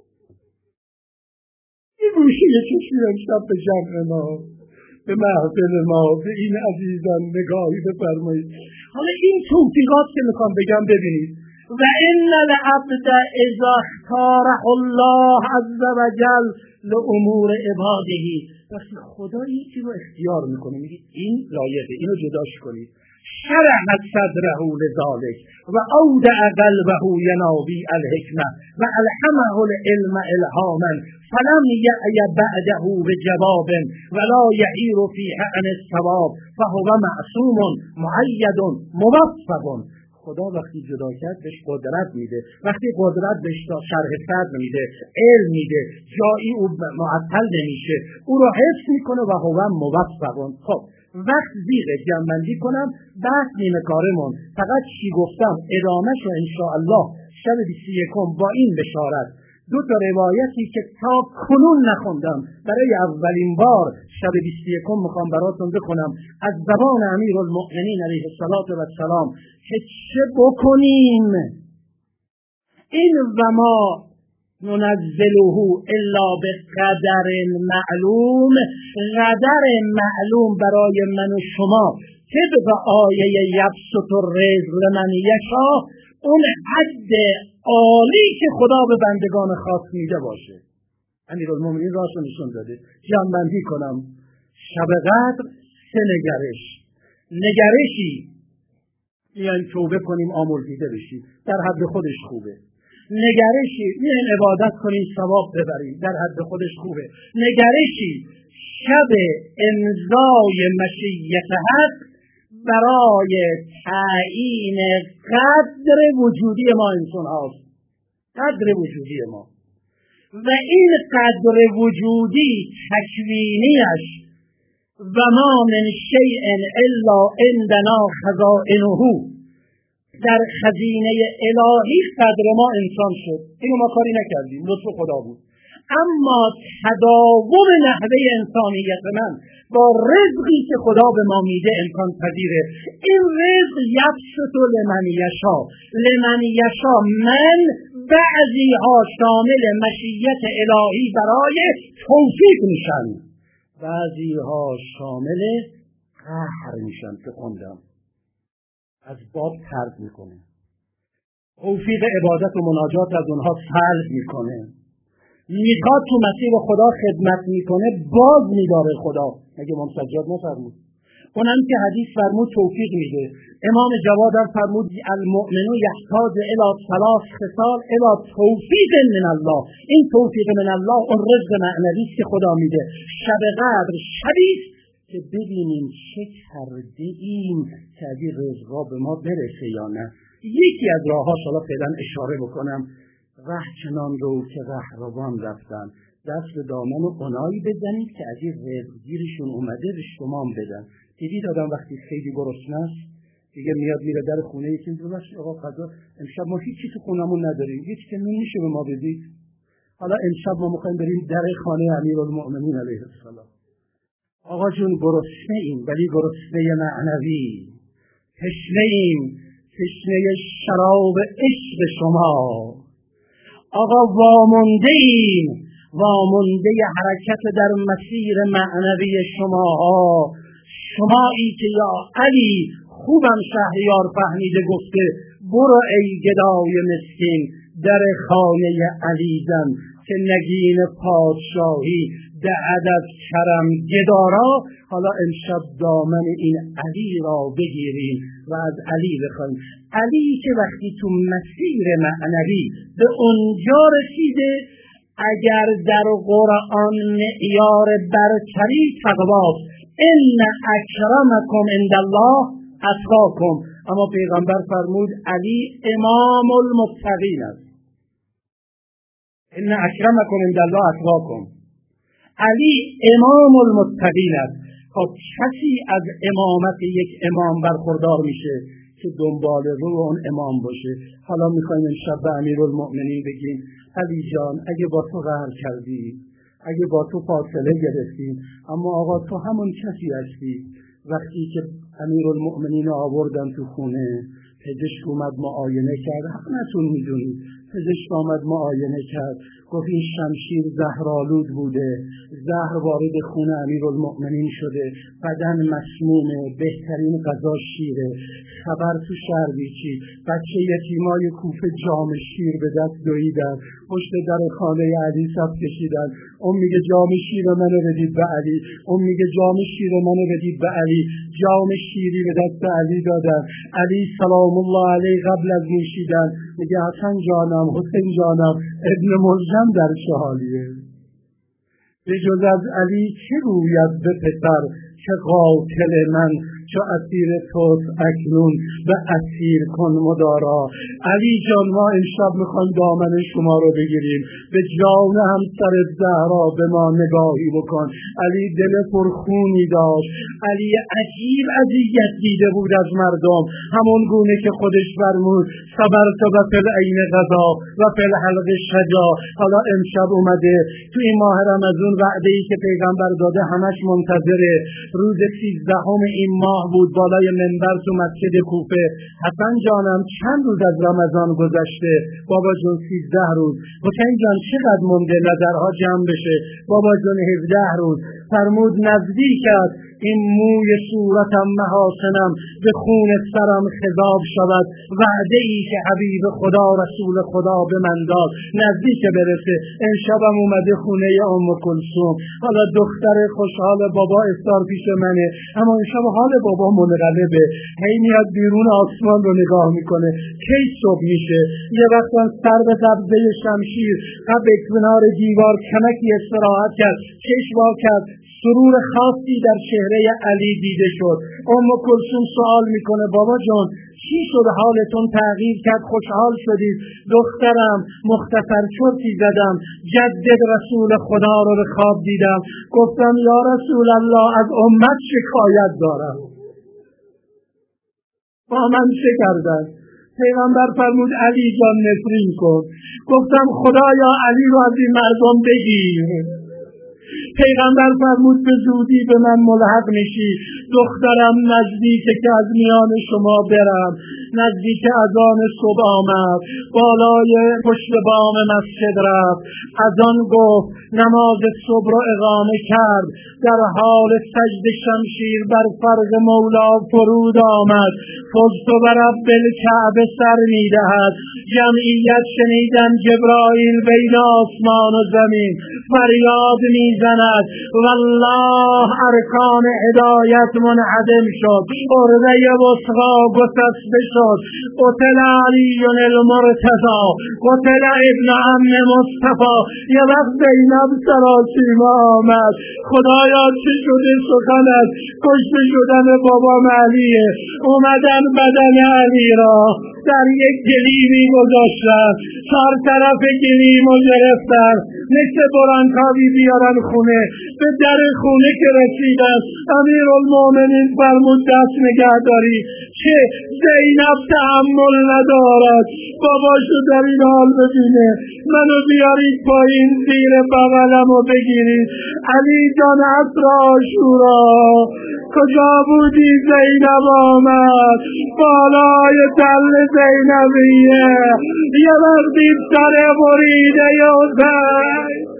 یه گوشه یه چشمی امشب به جمع ما، به محفل ما، به این عزیزان نگاهی بفرمایید. حالا این توفیقات که میخوام بگم ببینید. و ان العبد اذا اختاره الله عز وجل لامور عباده، وقتی خدا یکی رو اختیار میکنه میگه این لایقه اینو جداش کنید، شرح صدره لذلك و اودع قلبه یناوی الحکمه و الهمه العلم الهاما فلم یعی بعده بجواب ولا یعیر فیه عن الصواب فهو معصوم مؤید موفق. خدا وقتی جدا کرد بهش قدرت میده، وقتی قدرت بهش شرح صدر میده، علم میده، جایی او معطل نمیشه، او رو حفظ میکنه و هو موفق. خب وقت زیغه جمع‌بندی کنم بحث نیمه کارمون، فقط چی گفتم ادامهش رو انشاءالله شب بیست و یکم با این بشارت دو تا روایتی که تا کنون نخوندم برای اولین بار شب بیست و یکم میخوام براتون بخونم از زبان امیرالمؤمنین علیه السلام که چه بکنیم. این و ما ننزله الا به قدر معلوم، قدر معلوم برای من و شما طبق آیه یبسط الرزق لمن یشاء، اون حد عالی که خدا به بندگان خاص میده باشه. امیرالمومنین راشو نشون داده. جمع‌بندی کنم شب قدر سه نگرش. نگرشی یعنی توبه کنیم آمرزیده بشیم در حد خودش خوبه. نگرشی میایم عبادت کنیم ثواب ببریم در حد خودش خوبه. نگرشی شب امضای مشیت حق برای تعیین قدر وجودی ما انسان هاست، قدر وجودی ما و این قدر وجودی تکوینیش و ما من شیء الا عندنا خزائنه، در خزینه الهی قدر ما انسان شد. اینو ما کاری نکردیم، لطف خدا بود. اما تداوم نحوه انسانیت من با رزقی که خدا به ما میده امکان پذیره. این رزق یبسط لمن یشاء لمن یشاء، من بعضی ها شامل مشیت الهی برای توفیق میشن، بعضی ها شامل قهر میشن که خوندم از باب طرد میکنه، توفیق عبادت و مناجات از اونها سلب میکنه، میخواد تو مسیر خدا خدمت میکنه باز میداره خدا. مگه امام سجاد نفرمود؟ اونم که حدیث فرمود توفیق میده. امام جواد هم فرمود المؤمن یحتاج الی ثلاث خصال الی توفیق من الله. این توفیق من الله اون رزق معنوی است که خدا میده. شب قدر شبی که ببینیم چه کرده ایم که از این رزقا به ما برسه یا نه. یکی از راهاش حالا فعلا اشاره بکنم، ره چنان رو که رهروان رفتن، دست به دامن و اونایی بزنید که از این رزق گیرشون اومده به شما بدن. دیدید آدم وقتی خیلی گرسنه است دیگه میاد میره در خونه یکی میگه باشه آقا غذا امشب ما هیچی تو خونمون نداریم، هیچ که نمیشه به ما بدید. حالا امشب ما میخوایم بریم در خانه امیرالمؤمنین علیه السلام. آقا جون گرسنه ایم ولی گرسنه معنوی، تشنه ایم، تشنه شراب عشق شما. آقا وامونده ایم، وامونده حرکت در مسیر معنوی شماها. شمایی که یا علی خوبم شهریار فهمیده گفته برو ای گدای مسکین در خانه علی زن که نگین پادشاهی دعد از کرم گدارا. حالا امشب دامن این علی را بگیریم و از علی بخوایم. علی که وقتی تو مسیر معنوی به اونجا رسیده، اگر در قرآن معیار برتری تقواست، ان اکرمکم عند الله اتقاکم، اما پیغمبر فرمود علی امام المتقین است. ان اکرمکم عند الله اتقاکم، علی امام المتقین است. خب کسی از امامت یک امام برخوردار میشه که دنبال رو اون امام باشه. حالا میخوایم امشب به امیرالمؤمنین بگیم علی جان اگه با تو قهر کردی، اگه با تو فاصله گرفتیم، اما آقا تو همون کسی هستی. وقتی که امیرالمؤمنین آوردن تو خونه، پزشک اومد معاینه کرد، همتون میدونید پزشک آمد معاینه کرد، گفت این شمشیر زهرآلود بوده، زهر وارد خون امیرالمؤمنین شده، بدن مسمومه، بهترین غذا شیره. خبر تو شهر پیچید، بچه یتیمای کوفه جام شیر به دست دویدن، پشت در خانه علی صف کشیدن. اون میگه جام شیر منو بدید به علی، اون میگه جام شیر منو بدید به علی. جام شیری به دست علی دادن. علی سلام الله علیه قبل از نوشیدن میگه حسن جانم، حسین جانم، ابن ملجم در چه حالیه؟ به جز از علی چه روید به پسر که قاتل من چو اسیر توست اکنون به اسیر کن مدارا. علی جان ما امشب میخوایم دامن شما رو بگیریم، به جان همسر زهرا به ما نگاهی بکن. علی دل پرخونی داشت، علی عجیب اذیت دیده بود از مردم، همون گونه که خودش فرمود صبرت و فی العین غذا و فی الحلق شجا. حالا امشب اومده تو این ماه رمضان، وعده ای که پیغمبر داده همش منتظره. روز سیزدهم این ماه بود، بالای منبر تو مسجد کوفه. حسن جانم چند روز از رمضان گذشته؟ بابا جون سیزده روز. حسین جان چقدر مونده نظرها جمع بشه؟ بابا جون هفده روز. فرمود نزدیک است این موی صورتم محاسنم به خون سرم خضاب شود. وعده ای که حبیب خدا رسول خدا به من داد نزدیک برسه. امشبم اومده خونه ام کلثوم. حالا دختر خوشحال بابا افطار پیش منه، اما امشب حال بابا منقلبه، هی میاد بیرون آسمان رو نگاه میکنه کی صبح میشه. یه وقتا سر به قبضه شمشیر قبل کنار دیوار کمکی استراحت کرد، چشم وا کرد، سرور خاصی در چهره علی دیده شد. ام کلثوم سوال میکنه بابا جان چی شد حالتون تغییر کرد، خوشحال شدید؟ دخترم مختصر چرتی زدم، جدد رسول خدا رو به خواب دیدم، گفتم یا رسول الله از امت شکایت دارم، با من چه کردن؟ پیغمبر فرمود علی جان نفرین کن. گفتم خدایا علی رو از این مردم بگیر. پیغمبر فرمود به زودی به من ملحق میشی. دخترم نزدیکه که از میان شما برم. نزدیک اذان صبح آمد، بالای پشت بام مسجد رفت، اذان گفت، نماز صبح را اقامه کرد. در حال سجد شمشیر بر فرق مولا فرود آمد. فزت و رب الکعبه سر میدهد. جمعیت شنیدن جبرائیل بین آسمان و زمین فریاد میزند والله ارکان هدایت منعدم شد، ارده وسقا گسسته شد. قتل علی المرتضی، قتل ابن عم مصطفی. یه وقت زینب سراسیمه آمد، خدایا چی شده سخنت؟ کشته شدن بابام علیه. اومدن بدن علی را در یک گلیمی گذاشتن، چهار طرف گلیمو گرفتن، مثل برانکاوی بیارن خونه. به در خونه که رسیدن امیرالمومنین فرمود دست نگه داری. چه زینب تحمل ندارد باباشو در این حال ببینه. منو بیارید پایین زیر بغلم و بگیرید. علی جان عصر عاشورا کجا بودی؟ زینب آمد بالای تل زینبیه، یه وقتی سر بریده حسین